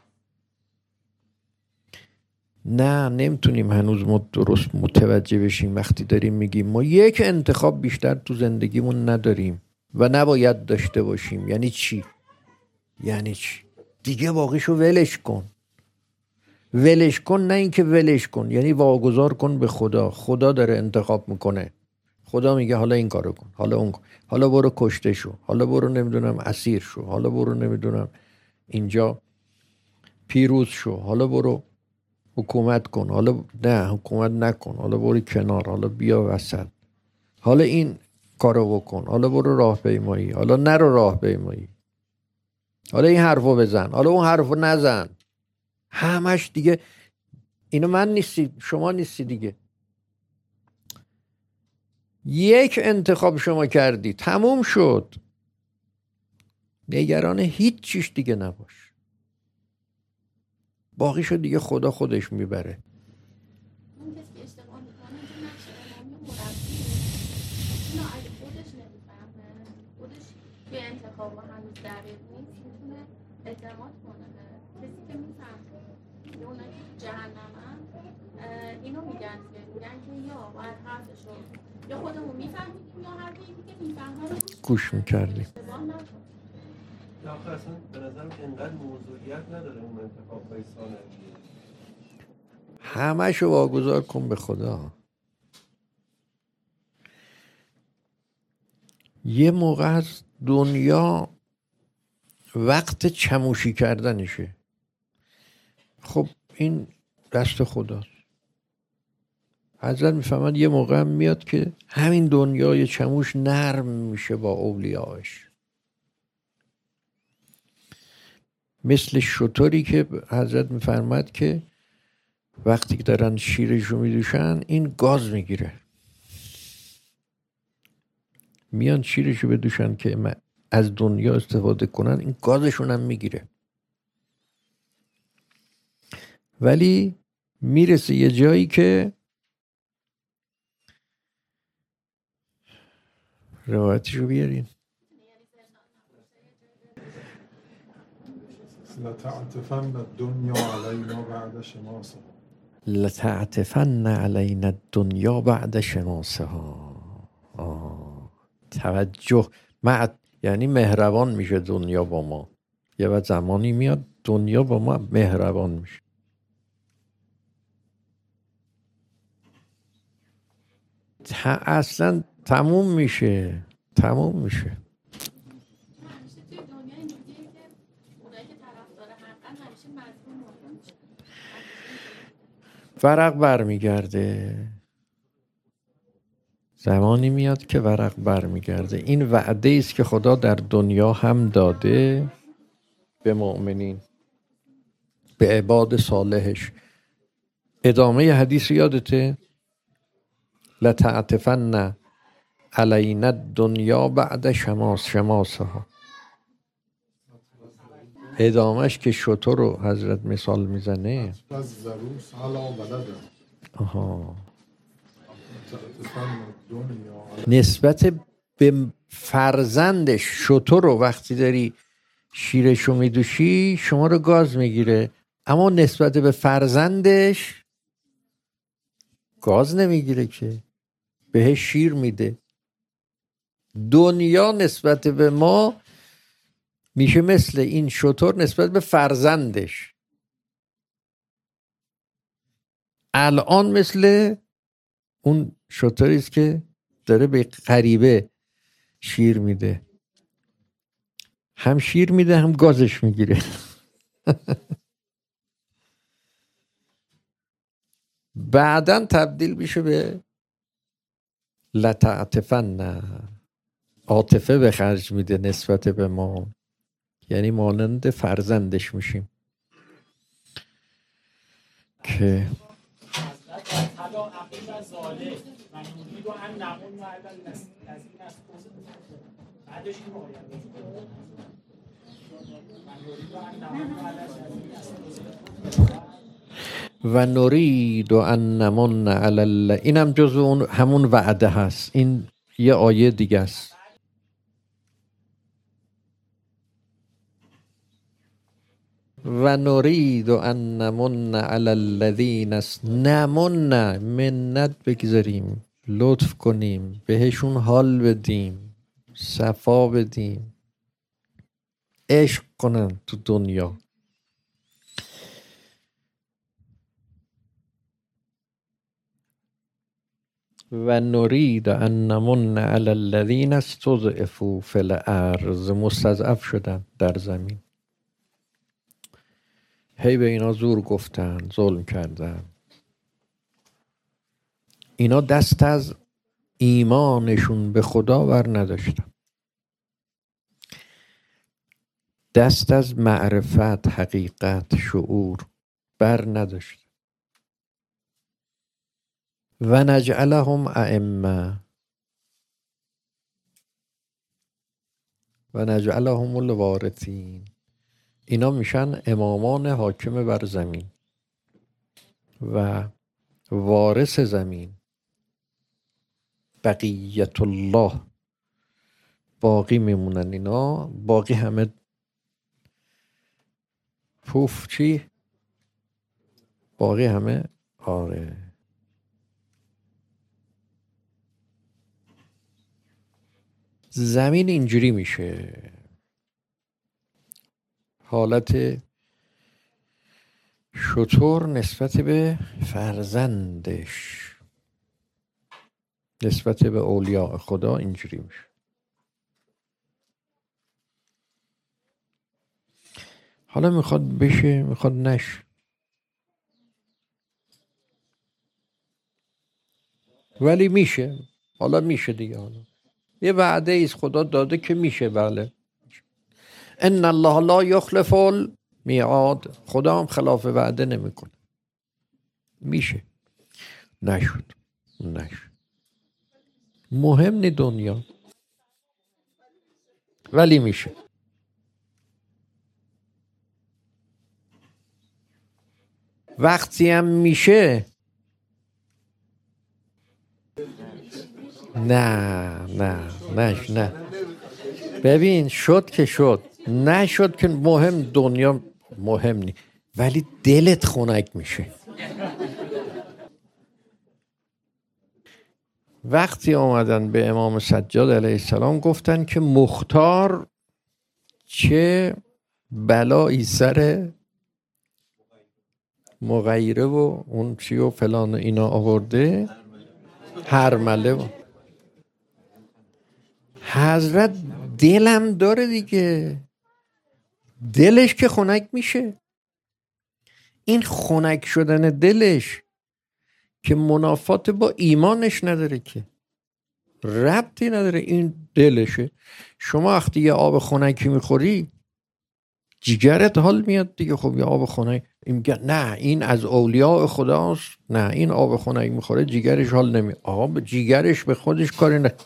نه نمیتونیم هنوز ما درست متوجه بشیم وقتی داریم میگیم ما یک انتخاب بیشتر تو زندگیمون نداریم و نباید داشته باشیم. یعنی چی؟ یعنی چی؟ دیگه باقیشو ولش کن. ولش کن، نه اینکه ولش کن، یعنی واگذار کن به خدا. خدا داره انتخاب میکنه. خدا میگه حالا این کارو کن، حالا اون کن، حالا برو کشته شو، حالا برو نمیدونم اسیر شو، حالا برو نمیدونم اینجا پیروز شو، حالا برو حکومت کن، حالا نه حکومت نکن، حالا برو کنار، حالا بیا وسط، حالا این کارو بکن، حالا برو راهپیمایی، حالا نرو راهپیمایی، حالا این حرفو بزن، حالا اون حرفو نزن. همش دیگه اینو من نیستی، شما نیستی دیگه. یک انتخاب شما کردی تموم شد. نگران هیچ چیش دیگه نباش. باقیشو دیگه خدا خودش میبره. اون کسی که اشتباه میکنه که نقش امامی مربی اینو اگه خودش نمیفهمه، خودش توی انتخاب هنوز دقیق نیست، میتونه اعتماد کنه به کسی که میفهمه. یه اونایی که جهنمن اینو میگن که یا باید حرفشو یا خودمون میفهمیدیم یا حرف یکی که میفهمه رو گوش میکردیم. اشتباه نکنیم. یا آخر اصلا به نظرم انقدر موضوعیت نداره اون انتخاب های سانه. همشو واگذار کن به خدا. یه موقع از دنیا وقت چموشی کردنشه. خب این دست خداست. حضرت میفهمد یه موقع هم میاد که همین دنیای چموش نرم میشه با اولیاءش. مثل شطوری که حضرت میفرماد که وقتی که دارن شیرشو میدوشن این گاز میگیره، میان شیرشو بدوشن که از دنیا استفاده کنن، این گازشون هم میگیره. ولی میرسه یه جایی که روایتشو بیارین. لتعتفن الدنیا علینا بعد شماسها. لتعتفن علینا الدنیا بعد شماسها. توجه، یعنی مهربان میشه دنیا با ما. یه وقت زمانی میاد دنیا با ما مهربان میشه. اصلا تموم میشه. ورق برمیگرده، زمانی میاد که ورق برمیگرده. این وعده است که خدا در دنیا هم داده به مؤمنین، به عباد صالحش. ادامه حدیث یادته؟ لتعتفن علینا الدنیا بعد شماسها. ادامهش که شطور رو حضرت مثال میزنه. نسبت به فرزندش، شطور رو وقتی داری شیرشو میدوشی شما رو گاز میگیره، اما نسبت به فرزندش گاز نمیگیره که بهش شیر میده. دنیا نسبت به ما میشه مثل این شطور نسبت به فرزندش. الان مثل اون شطوری است که داره به غریبه شیر میده، هم شیر میده هم گازش میگیره. بعداً تبدیل میشه به لتعتفن، عاطفه به خرج میده نسبت به ما، یعنی مانند فرزندش میشیم. که و نرید ان نمن علی، اینم جزو همون وعده هست. این یه آیه دیگه است. و نرید ان نمن علی الذین، نمن، منت بگذاریم، لطف کنیم، بهشون حال بدیم، صفا بدیم، عشق کنن تو دنیا. و نرید ان نمن علی الذین استضعفوا فی الارض، مستضعف شدن در زمین، هی به اینا زور گفتن، ظلم کردن. اینا دست از ایمانشون به خدا ور نداشتن، دست از معرفت، حقیقت، شعور بر نداشتن. و نجعلهم ائمه و نجعلهم الوارثین، اینا میشن امامان حاکم بر زمین و وارث زمین. بقیت الله، باقی میمونن اینا، باقی همه پوف چی؟ باقی همه آره. زمین اینجوری میشه، حالت شطور نسبت به فرزندش، نسبت به اولیاء خدا اینجوری میشه. حالا میخواد بشه، میخواد نشه، ولی میشه. حالا میشه دیگه. حالا یه وعده ایست خدا داده که میشه. بله، ان الله لا یخلف میعاد، خدا هم خلاف وعده نمیکنه. میشه، نشد. مهم نی دنیا، ولی میشه. وقتی هم میشه نه ببین، شد که شد، نشد که مهم، دنیا مهم نی، ولی دلت خنک میشه. وقتی آمدن به امام سجاد علیه السلام گفتن که مختار چه بلایی سر مغیره و اون چی و فلان اینا آورده، هرمله و حضرت دلم داره دیگه، دلش که خنک میشه. این خنک شدن دلش که منافات با ایمانش نداره، که ربطی نداره، این دلشه. شما وقتی یه آب خنکی میخوری جیگرت حال میاد دیگه. خب یه آب خنک، این میگه نه این از اولیاء خداست، نه این آب خنک میخوره جیگرش حال نمیاد. آب جیگرش به خودش کاری نه.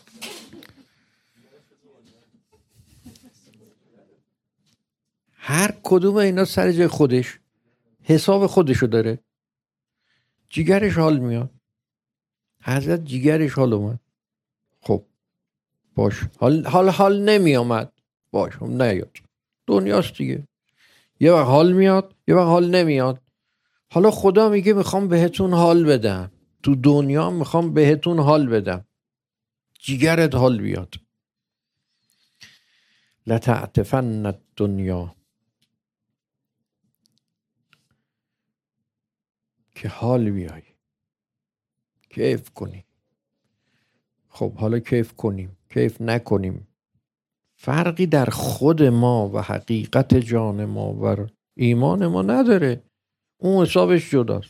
هر کدوم اینا سر جای خودش حساب خودشو داره. جیگرش حال میاد، حضرت جیگرش حال اومد، خب باش. حال نمی آمد، باش، هم نیاد، دنیاست دیگه. یه وقت حال میاد، یه وقت حال نمیاد. حالا خدا میگه میخوام بهتون حال بدم، تو دنیا میخوام بهتون حال بدم، جیگرت حال بیاد. لتعتفن الدنیا، که حال بیای، کیف کنی. خب حالا کیف کنیم، کیف نکنیم، فرقی در خود ما و حقیقت جان ما و ایمان ما نداره، اون حسابش جداست.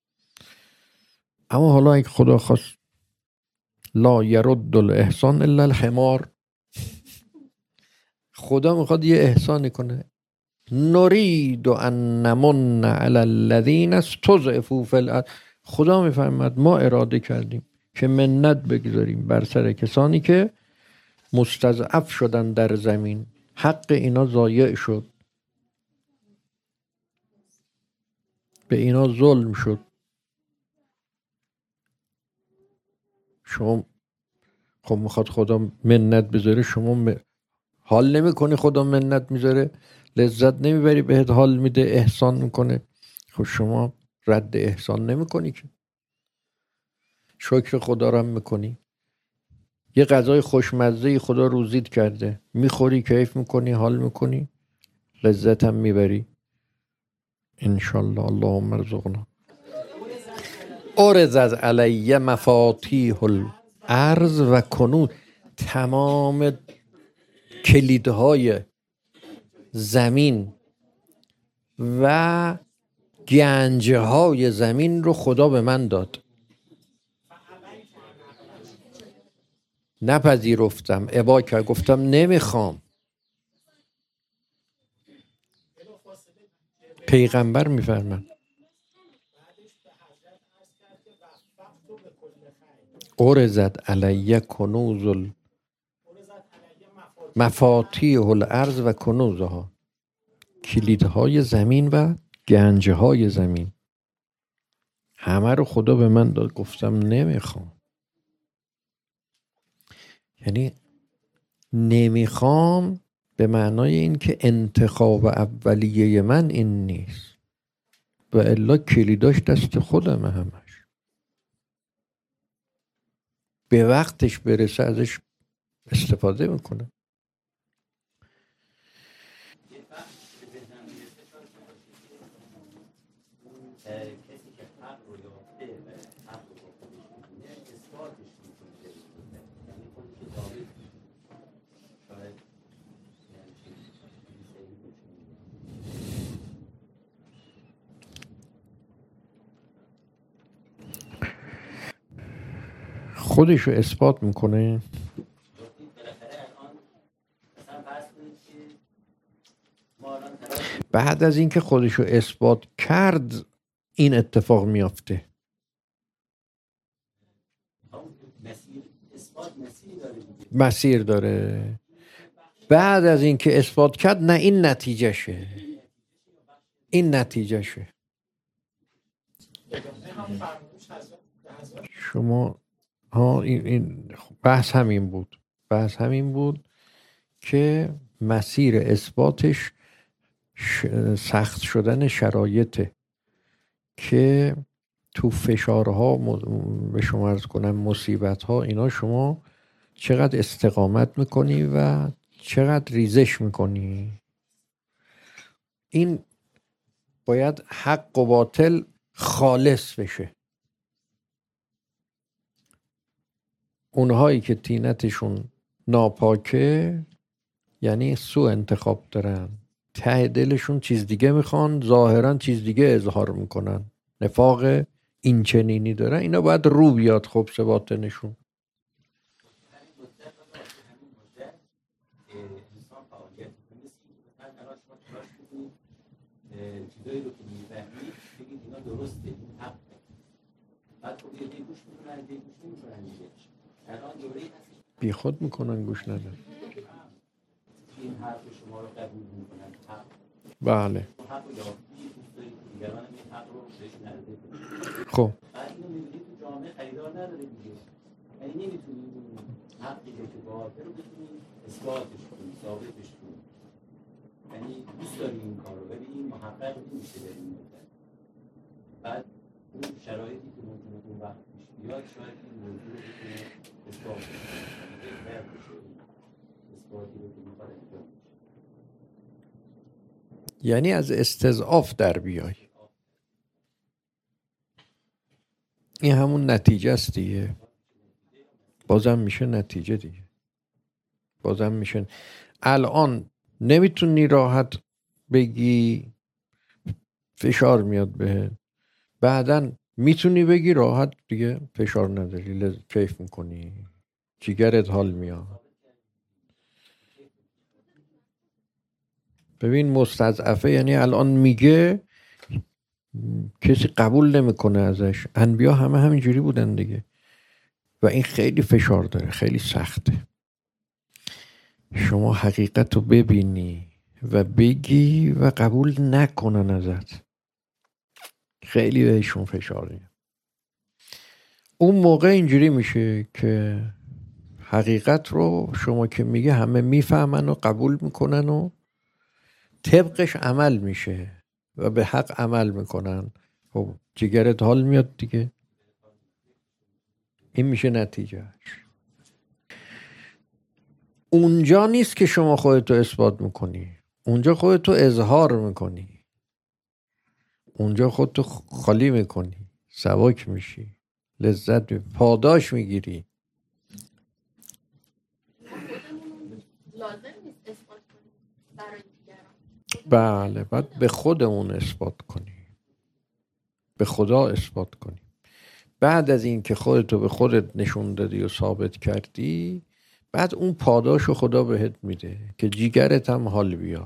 اما حالا اگه خدا خواست لا یرد الاحسان الا الحمار، خدا میخواد یه احسانی کنه، نرید ان نمن علی الذین استضعفوا فی الارض. خدا میفرماد ما اراده کردیم که منت بگذاریم بر سر کسانی که مستضعف شدن در زمین، حق اینا ضایع شد، به اینا ظلم شد. شما خب میخواد خدا منت بذاره، شما حال نمیکنی، خدا منت میذاره، لذت نمیبری، بهت حال میده، احسان میکنه. خب شما رد احسان نمیکنی که، شکر خدا رو هم میکنی. یه غذای خوشمزه خدا روزیت کرده، میخوری، کیف میکنی، حال میکنی، لذت هم میبری. انشالله. اللهم ارزقنا. عرضت علی مفاتیح الارض و کنوز، تمام کلیدهای زمین و گنجه های زمین رو خدا به من داد. نپذیرفتم، ابا کرد، گفتم نمیخوام. پیغمبر میفرمند عرضت علی کنوز مفاتیح الارض و کنوزها، کلیدهای زمین و گنجه های زمین، همه رو خدا به من داد. گفتم نمیخوام. یعنی نمیخوام به معنای این که انتخاب اولیه من این نیست، و الا کلیداش دست خودمه، همش به وقتش برسه ازش استفاده میکنه. خودشو اثبات میکنه. بعد از اینکه خودشو اثبات کرد این اتفاق میافته. مسیر داره. بعد از اینکه اثبات کرد نه این نتیجهشه. این نتیجهشه. شما این بحث همین بود. بحث همین بود که مسیر اثباتش سخت شدن شرایطه که تو فشارها به شما عرض کنم مصیبت‌ها اینا شما چقدر استقامت میکنی و چقدر ریزش میکنی. این باید حق و باطل خالص بشه. اونهایی که طینتشون ناپاکه یعنی سوء انتخاب دارن، ته دلشون چیز دیگه میخوان، ظاهرا چیز دیگه اظهار میکنن، نفاق این چنینی دارن، اینا باید رو بیاد خبث باطنشون. چیزایی رو که میفهمید بگید اینا درسته، این حقه. بعد خب یه گوش میکنن، یه گوش نمیکنن دیگه. الان دوره‌ای هست بی خود میکنن گوش ندن. این حرف شما رو قبول میکنن حق. بله. حق رو یافتی دوست دارید دیگران این حق رو بهش نرده. خب بعد اینو میبینید تو جامعه خریدار نداره دیگه. یعنی نمیتونید حقی که باطل رو بتونید اثباتش کنید، ثابتش کنید. یعنی دوست داری این کار رو، ولی این محقق نمیشه در این مدت. بعد اون شرایطی که ممکنه اون وقت پیش بیاد شاید این موضوع رو بتونه اثبات کنه، بهتر بشه اثباتی رو که میخواد انجام بشه. یعنی از استضعاف در بیای. این همون نتیجه است دیگه. بازم میشه نتیجه دیگه. بازم میشه. الان نمیتونی راحت بگی فشار میاد بهت، بعداً میتونی بگی راحت دیگه فشار نداری، کیف میکنی، جیگرت حال میاد. ببین مستضعفه یعنی الان میگه کسی قبول نمیکنه ازش. انبیا همه همینجوری بودن دیگه و این خیلی فشار داره، خیلی سخته. شما حقیقت رو ببینی و بگی و قبول نکنن ازت، خیلی بهشون فشاره. اون موقع اینجوری میشه که حقیقت رو شما که میگه همه میفهمن و قبول میکنن و طبقش عمل میشه و به حق عمل میکنن. خب جگرت حال میاد دیگه. این میشه نتیجهش. اونجا نیست که شما خودتو اثبات میکنی، اونجا خودتو اظهار میکنی، اونجا خودتو خالی میکنی، سبک میشی، لذت پاداش میگیری. لازم نیست اثبات کنی برای دیگران. بله، باید به خودمون اثبات کنی، به خدا اثبات کنی. بعد از این که خودتو به خودت نشون دادی و ثابت کردی، بعد اون پاداشو خدا بهت میده که جیگرت هم حال بیاد.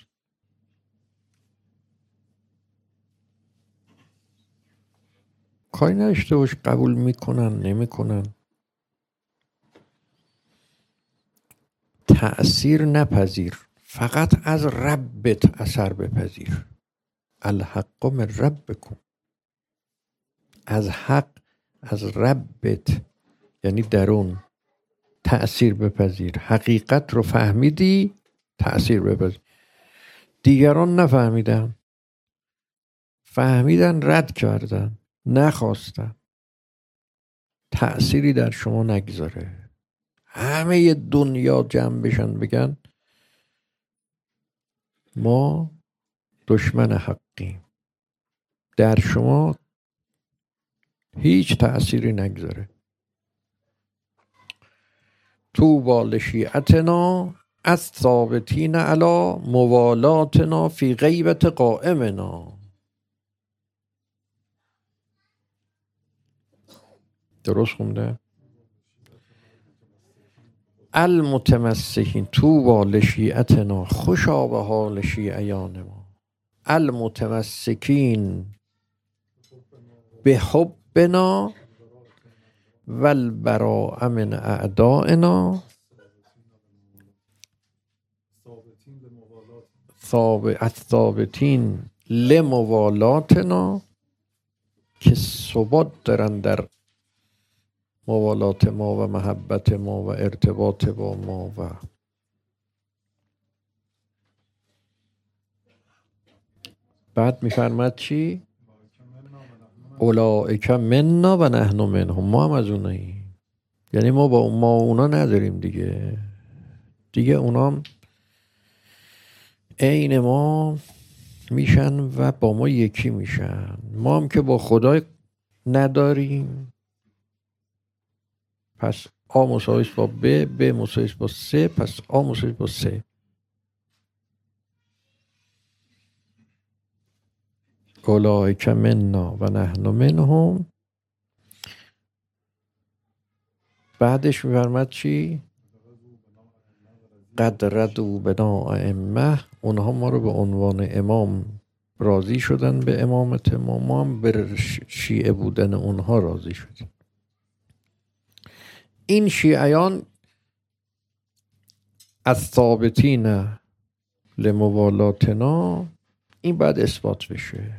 کاری نداشته باش قبول میکنن نمیکنن. تأثیر نپذیر، فقط از ربت اثر بپذیر. الحق من ربکم. از حق، از ربت یعنی درون تأثیر بپذیر. حقیقت رو فهمیدی تأثیر بپذیر. دیگران نفهمیدن، فهمیدن رد کردن، نخواستن، تأثیری در شما نگذاره. همه دنیا جمع بشن بگن ما دشمن حقیم، در شما هیچ تأثیری نگذاره. طوبی لشیعتنا از ثابتین علی موالاتنا فی غیبت قائمنا. درست خونده؟ المتمسکین طوبی لشیعتنا، خوشا به حال شیعیان ما. المتمسکین به حبنا و البراء من اعدائنا الثابتین لموالاتنا، که ثبات دارن در موالات ما و محبت ما و ارتباط با ما. و بعد میفرماد چی؟ اولئک منا و نحن منهم، ما هم از اوناییم. یعنی ما با اونا نداریم دیگه اونا هم عین ما میشن و با ما یکی میشن. ما هم که با خدا نداریم، پس آ مساویس با ب مساویس با س، پس آ مساویس با س. اولئک منا و نحن منهم. بعدش میفرماد چی؟ قد ردوا بنا ائمه، اونها ما رو به عنوان امام راضی شدن به امامت ما، ما هم به شیعه بودن اونها راضی شدیم. این شیعیان از ثابتین لموالاتنا، این بعد اثبات بشه.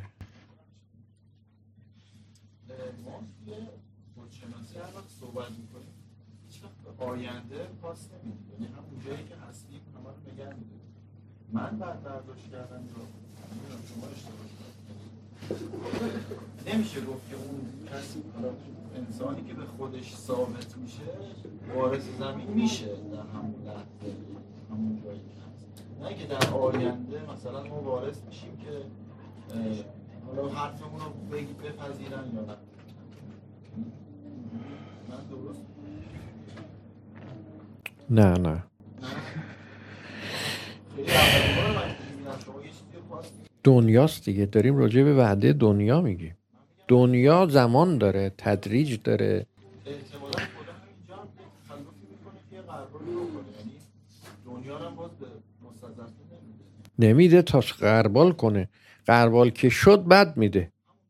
آینده پاس نمیدید، یعنی همون جایی که هستیم همه رو نگه میدید. من بعد برداشت کردم یا نمیدونم شما اشتباه کردید، نمیشه گفت که اون کسی، انسانی که به خودش ثابت میشه وارث زمین میشه در همون لحظه، همون جایی که هست، نه که در آینده مثلا ما وارث میشیم که حالا حرفمون رو بپذیرن یا نه. من درست؟ نه دنیاست دیگه، داریم راجع به وعده دنیا میگیم. دنیا زمان داره، تدریج داره. احتمالاً خدا همینجا هم تخلفی میکنه که غربالی رو کنه، یعنی دنیا رو هم باز به مستضعفین نمیده تا غربال کنه. غربال که شد بعد میده.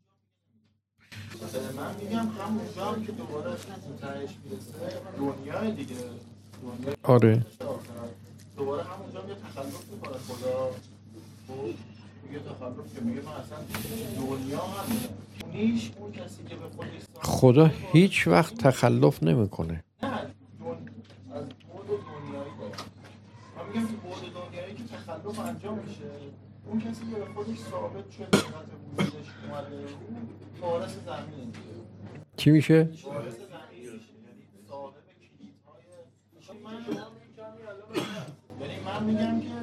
من میگم همونجا هم که دوباره تهش میرسه دنیای دیگه، دنیا آره دوباره همونجا هم یه تخلف میکنه خدا. میگه تخلف که میگه من اصلا دنیا هم اونیش اون کسی که به خودش خدا هیچ وقت تخلف نمیکنه. نه از بود دنیایی داره. من میگم که بود دنیایی که تخلف انجام میشه، اون کسی که به خودش ثابت شده قدرت وجودش اومده وارث زمین دیگه. چی میشه؟ وارث زمین میشه، یعنی صاحب کلیدهای. یعنی من میگم که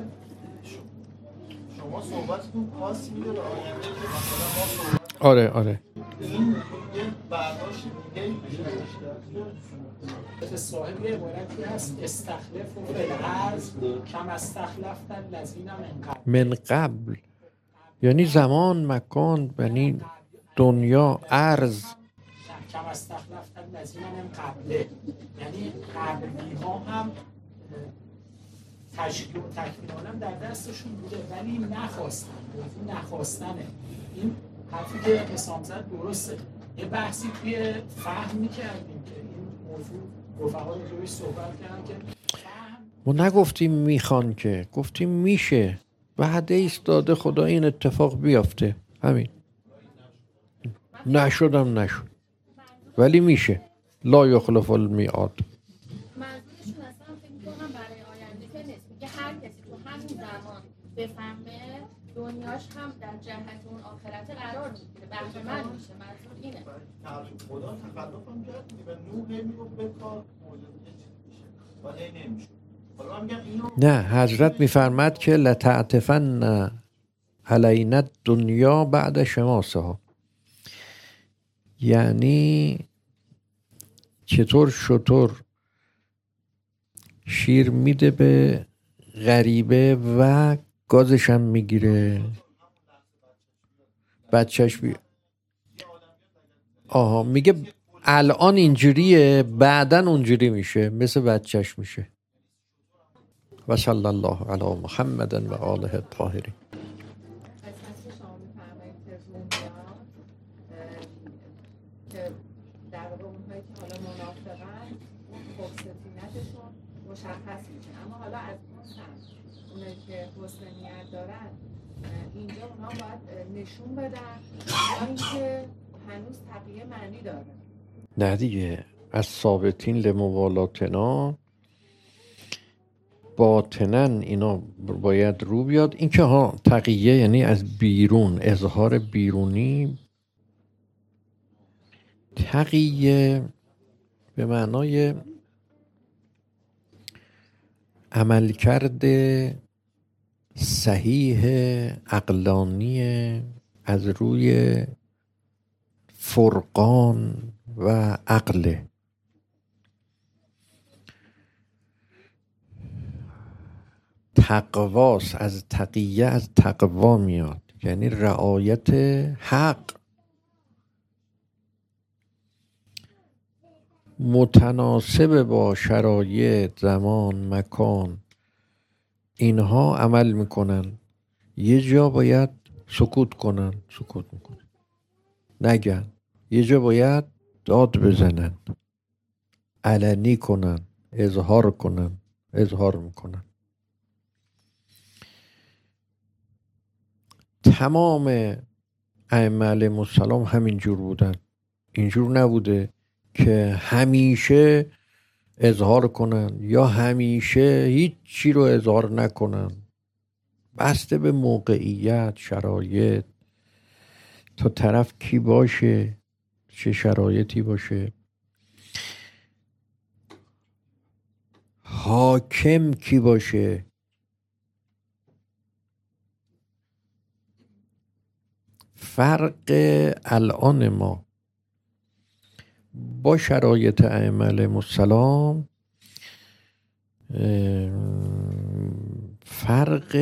شما صحبتتون پاس میده به آینده که مثلا ما صحبت آره این یه برداشت دیگه میشه. صاحب یه عبارتی هست استخلف و فلعرض کم استخلفت الذین من قبل، یعنی زمان، مکان، یعنی دنیا، عرض. کم استخلفت الذین من قبله، یعنی قبلی ها هم تشکیل و تکمیل عالم در دستشون بوده ولی نخواستنه. این حرفی که حسام زد درسته. یه بحثی توی فهم می‌کردیم که این موضوع رفقا روش صحبت کردن که ما نگفتیم میخوان، که گفتیم میشه. وعده ایستاده خدا این اتفاق بیافته، همین. نشد ولی میشه. لا یخلف المیعاد. منظورشون اصلا فکر می‌کنم برای آینده که نیست، میگه هر کسی تو همین زمان بفهمه دنیاش هم در جهت اون آخرت قرار میگیره، بهره‌مند میشه. منظور اینه. خدا تخلف هم کرد و نوح میگفت به کار موجودیه میشه و هی نمیشه. حالا من میگم اینو نه، حضرت میفرماد که لتعتفن علینا الدنیا بعد شماسها، یعنی چطور شتر شیر میده به غریبه و گازش هم میگیره، بچهش میگه الان اینجوریه بعدن اونجوری میشه، مثل بچهش میشه. و صلی الله علی محمد و آله الطاهرین. حالا منافقن اون خوب سفینتشون مشخص میشه، اما حالا از اون سمت اونایی که حسن نیت دارن اینجا اونا باید نشون بدن یا اینکه هنوز تقیه معنی داره؟ نه دیگه، از ثابتین لموالاتنا باطنن اینا باید رو بیاد. این که ها تقیه یعنی از بیرون، اظهار بیرونی. تقیه به معنای عملکرد صحیح عقلانی از روی فرقان و عقل. تقواس، از تقیه از تقوا میاد، یعنی رعایت حق، متناسب با شرایط، زمان، مکان. اینها عمل میکنن. یه جا باید سکوت کنن، سکوت میکنن، نگن. یه جا باید داد بزنن، علنی کنن، اظهار کنن، اظهار میکنن. تمام ائمه علیهم السلام همینجور بودن. اینجور نبوده که همیشه اظهار کنن یا همیشه هیچ چی رو اظهار نکنن. بسته به موقعیت، شرایط، تا طرف کی باشه، چه شرایطی باشه، حاکم کی باشه. فرق الان ما با شرایط ائمه علیهم السلام، فرق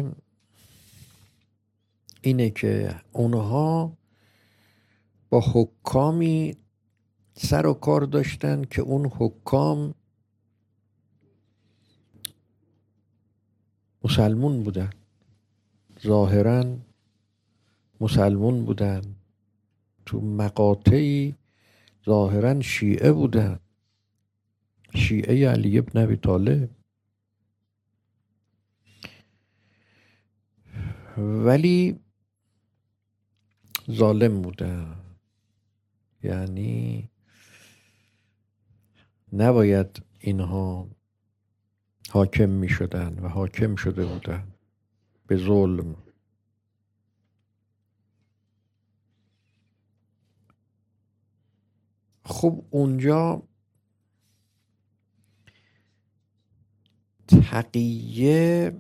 اینه که اونها با حکامی سر و کار داشتن که اون حکام مسلمون بودن، ظاهراً مسلمون بودن، تو مقاطعی ظاهراً شیعه بودن، شیعه علی بن ابی طالب، ولی ظالم بودن. یعنی نباید اینها حاکم می شدن و حاکم شده بودن به ظلم. خب اونجا تقیه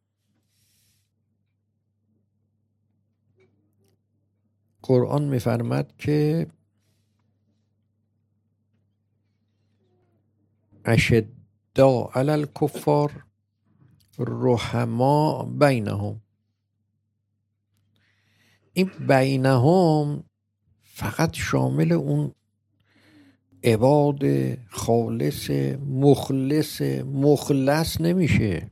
قرآن می‌فرماد که اشداء علی الکفار رحماء بینهم. این بینهم فقط شامل اون عباد خالص مخلص نمیشه.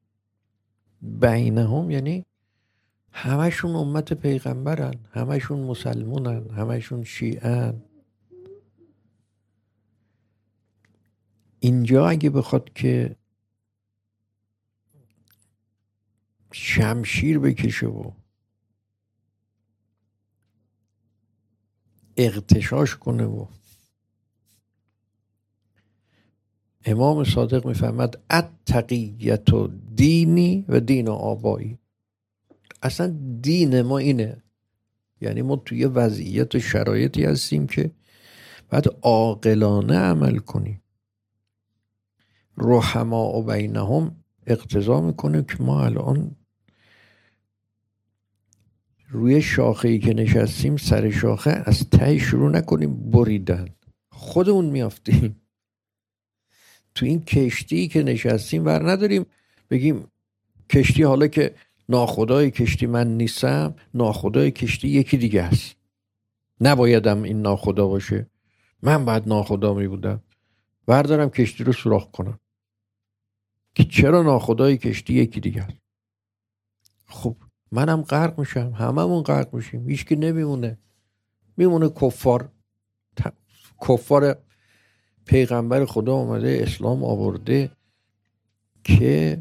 بینهم یعنی همشون امت پیغمبرن، همشون مسلمونن، همشون شیعن. اینجا اگه بخواد که شمشیر بکشه و اغتشاش کنه و امام صادق میفهمد التقیت دینی و دین آبایی. اصلا دین ما اینه، یعنی ما توی وضعیت و شرایطی هستیم که باید عاقلانه عمل کنیم. رحماء بینهم اقتضا میکنه که ما الان روی شاخه‌ای که نشستیم، سر شاخه از ته شروع نکنیم بریدن، خودمون میافتیم. تو این کشتی که نشستیم ور نداریم بگیم کشتی، حالا که ناخدای کشتی من نیستم، ناخدای کشتی یکی دیگه است، نبایدم این ناخدا باشه، من باید ناخدا می بودم، بردارم کشتی رو سوراخ کنم که چرا ناخدای کشتی یکی دیگه است. خب منم غرق میشم، هممون غرق میشیم، هیچ کی نمیمونه، میمونه کفار پیغمبر خدا آمده اسلام آورده که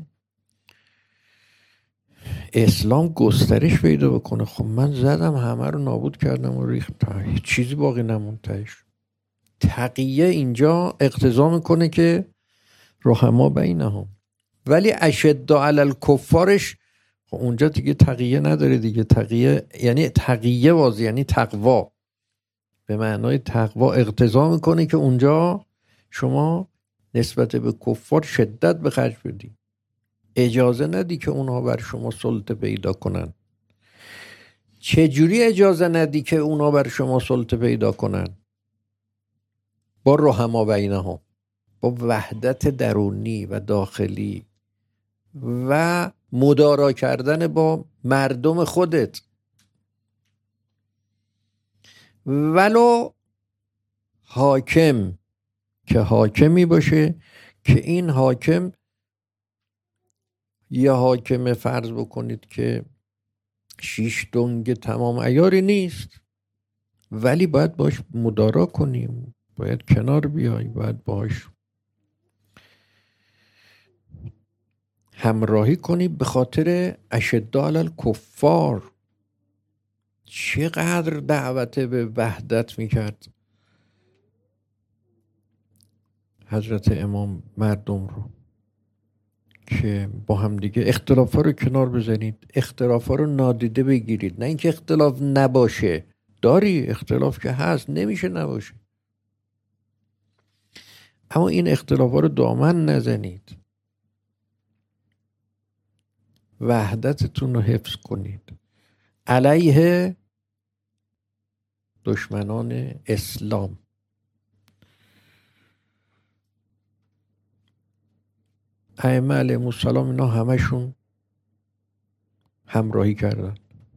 اسلام گسترش پیدا بکنه. خب من زدم همه رو نابود کردم و ریختم، چیزی باقی نموند تهش. تقیه اینجا اقتضا میکنه که رحما بینهم، ولی اشد علی الکفارش اونجا دیگه تقیه نداره دیگه. تقیه یعنی تقیه واضح، یعنی تقوا، به معنای تقوا اقتضا میکنه که اونجا شما نسبت به کفار شدت به خرج بدی، اجازه ندی که اونها بر شما سلطه پیدا کنن. چجوری اجازه ندی که اونها بر شما سلطه پیدا کنن؟ با رحما بینهم، با وحدت درونی و داخلی و مدارا کردن با مردم خودت، ولو حاکم که حاکمی باشه که این حاکم یه حاکم فرض بکنید که 6 دنگ تمام عیاری نیست، ولی باید باش مدارا کنیم، باید کنار بیای، باید باش همراهی کنی به خاطر اشد علی الکفار. چقدر دعوت به وحدت میکرد حضرت امام مردم رو که با هم دیگه اختلافا رو کنار بزنید، اختلافا رو نادیده بگیرید. نه اینکه اختلاف نباشه، داری اختلاف که هست، نمیشه نباشه، اما این اختلافا رو دامن نزنید، وحدتتون رو حفظ کنید علیه دشمنان اسلام. ائمه علیهم السلام اینا همشون همراهی کردن.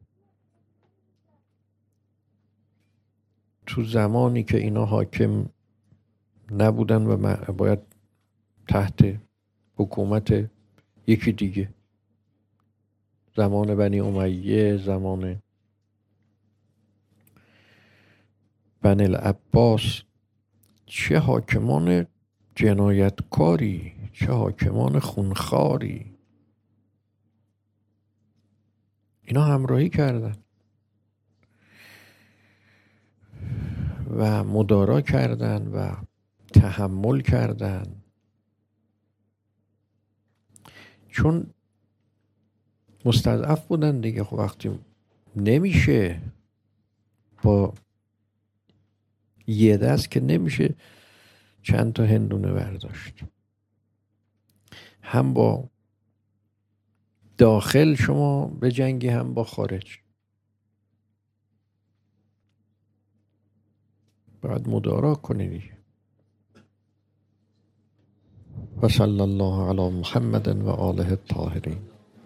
تو زمانی که اینا حاکم نبودن و باید تحت حکومت یکی دیگه، زمان بنی امیه، زمان بنی العباس، چه حاکمان جنایتکاری، چه حاکمان خونخواری، اینا همراهی کردن و مدارا کردن و تحمل کردن، چون مستضعف بودن دیگه. خب وقتی نمیشه با یه دست که نمیشه چند تا هندونه برداشت، هم با داخل شما به جنگی هم با خارج، باید مدارا کنی دیگه. و صلی الله علی محمد و آله الطاهرین.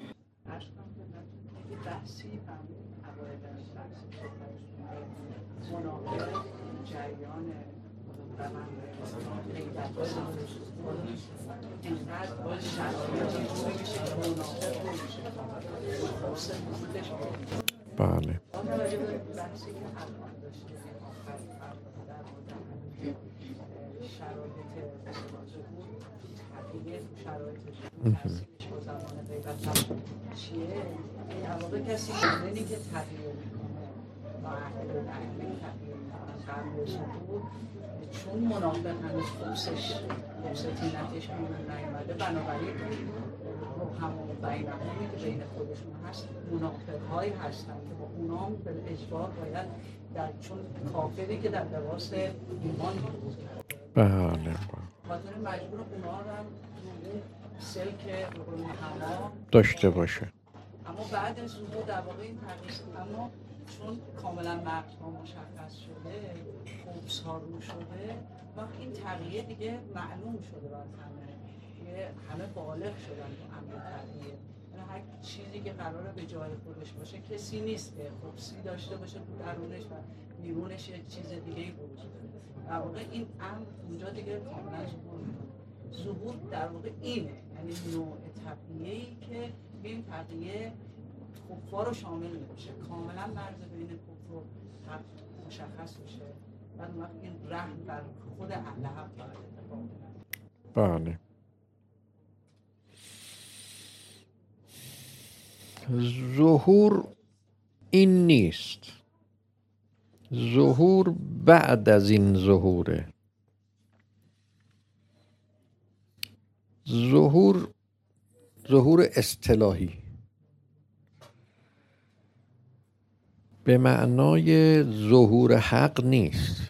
بله. کسی که تغییر چون منافق هنوز خبصتینتش بیرون نیامده، بنابراین همون بینهایی که بین خودشون هست منافق هایی هستن که با اونا به اجبار باید چون کافری که در لباس ایمان بود بله خاطر مجبور اونا رو هم سلک هوا داشته باشه. اما بعد از ظهور در واقع این تغییر، اما چون کاملا مغزها مشخص شده، خبص ها رو شده، وقت این تغییر دیگه معلوم شده بر همه بالغ شدن تو امر تغییر. یعنی هر چیزی که قراره به جای خودش باشه کسی نیست که خبصی داشته باشه تو درونش و بیرونش یه چیز دیگه ای بود. در واقع این امر اونجا دیگه کاملا ظهور در واقع اینه، یعنی نوع تغییری که این تغییر کفار رو شامل میشه، کاملا مرز بین کفر و حق مشخص میشه، بعد وقت این رحم بر خود اهل حق بله. ظهور این نیست، ظهور بعد از این ظهوره. ظهور اصطلاحی به معنای ظهور حق نیست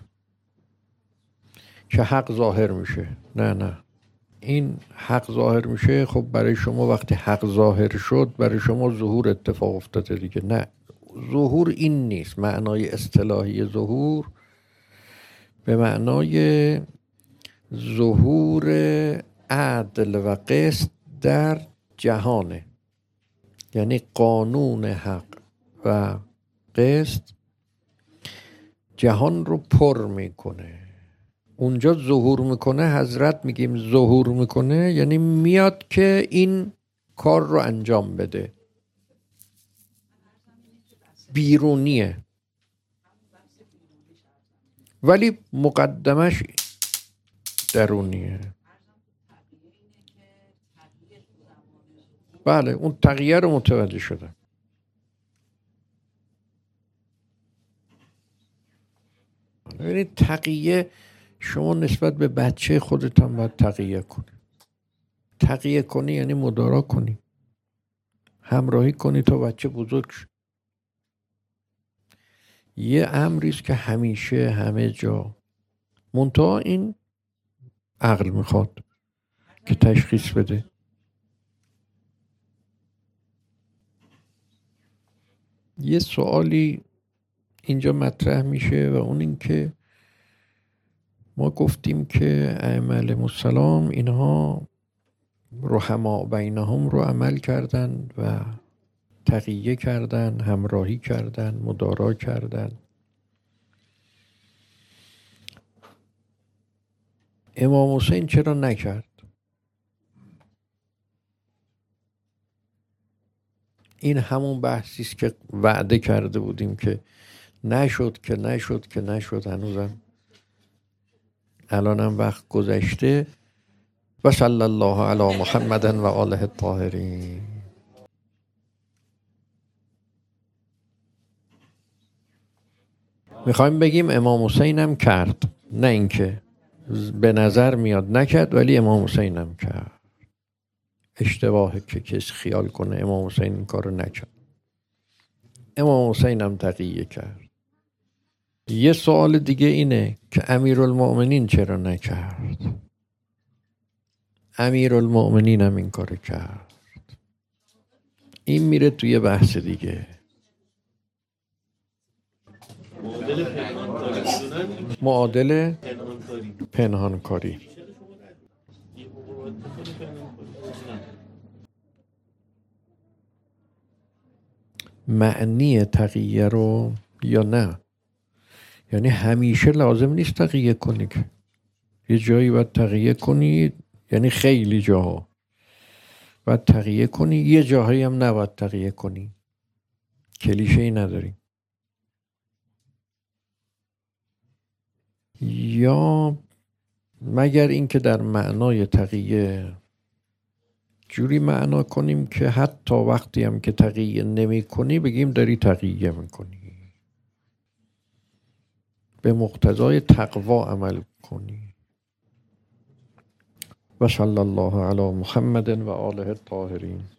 که حق ظاهر میشه. نه، این حق ظاهر میشه، خب برای شما وقتی حق ظاهر شد برای شما ظهور اتفاق افتاده دیگه. نه، ظهور این نیست. معنای اصطلاحی ظهور به معنای ظهور عدل و قسط در جهانه، یعنی قانون حق و قسط جهان رو پر میکنه. اونجا ظهور میکنه، حضرت میگیم ظهور میکنه یعنی میاد که این کار رو انجام بده. بیرونیه ولی مقدمش درونیه. بله، اون تغییر رو متوجه شدم. یعنی تقیه شما نسبت به بچه خودت هم باید تقیه کنی. تقیه کنی یعنی مدارا کنی، همراهی کنی تا بچه بزرگ شد. یه امریست که همیشه همه جا، منتها این عقل میخواد که تشخیص بده. یه سوالی اینجا مطرح میشه و اون این که ما گفتیم که ائمه علیهم السلام اینها رحما بینهم رو عمل کردن و تقیه کردن، همراهی کردن، مدارا کردن. امام حسین چرا نکرد؟ این همون بحثیست که وعده کرده بودیم که نشد هنوزم الانم وقت گذشته. و صلی الله علی محمد و آله الطاهرین. میخوایم بگیم امام حسین هم کرد، نه اینکه به نظر میاد نکرد ولی امام حسین هم کرد. اشتباهه که کسی خیال کنه امام حسین این کارو نکرد. امام حسین هم تقیه کرد. یه سوال دیگه اینه که امیرالمؤمنین چرا نکرد؟ امیرالمؤمنین هم این کارو کرد. این میره توی بحث دیگه. معادل پنهانکاری. معنی تقیه رو یا نه؟ یعنی همیشه لازم نیست تقیه کنی، که یه جایی باید تقیه کنی، یعنی خیلی جاها باید تقیه کنی، یه جاهایی هم نباید تقیه کنی. کلیشه‌ای نداری. یا مگر اینکه در معنای تقیه جوری معنا کنیم که حتی وقتی هم که تقیه نمی کنی بگیم داری تقیه میکنی، به مقتضای تقوا عمل کنی. و صلی الله علی محمد و آله الطاهرین.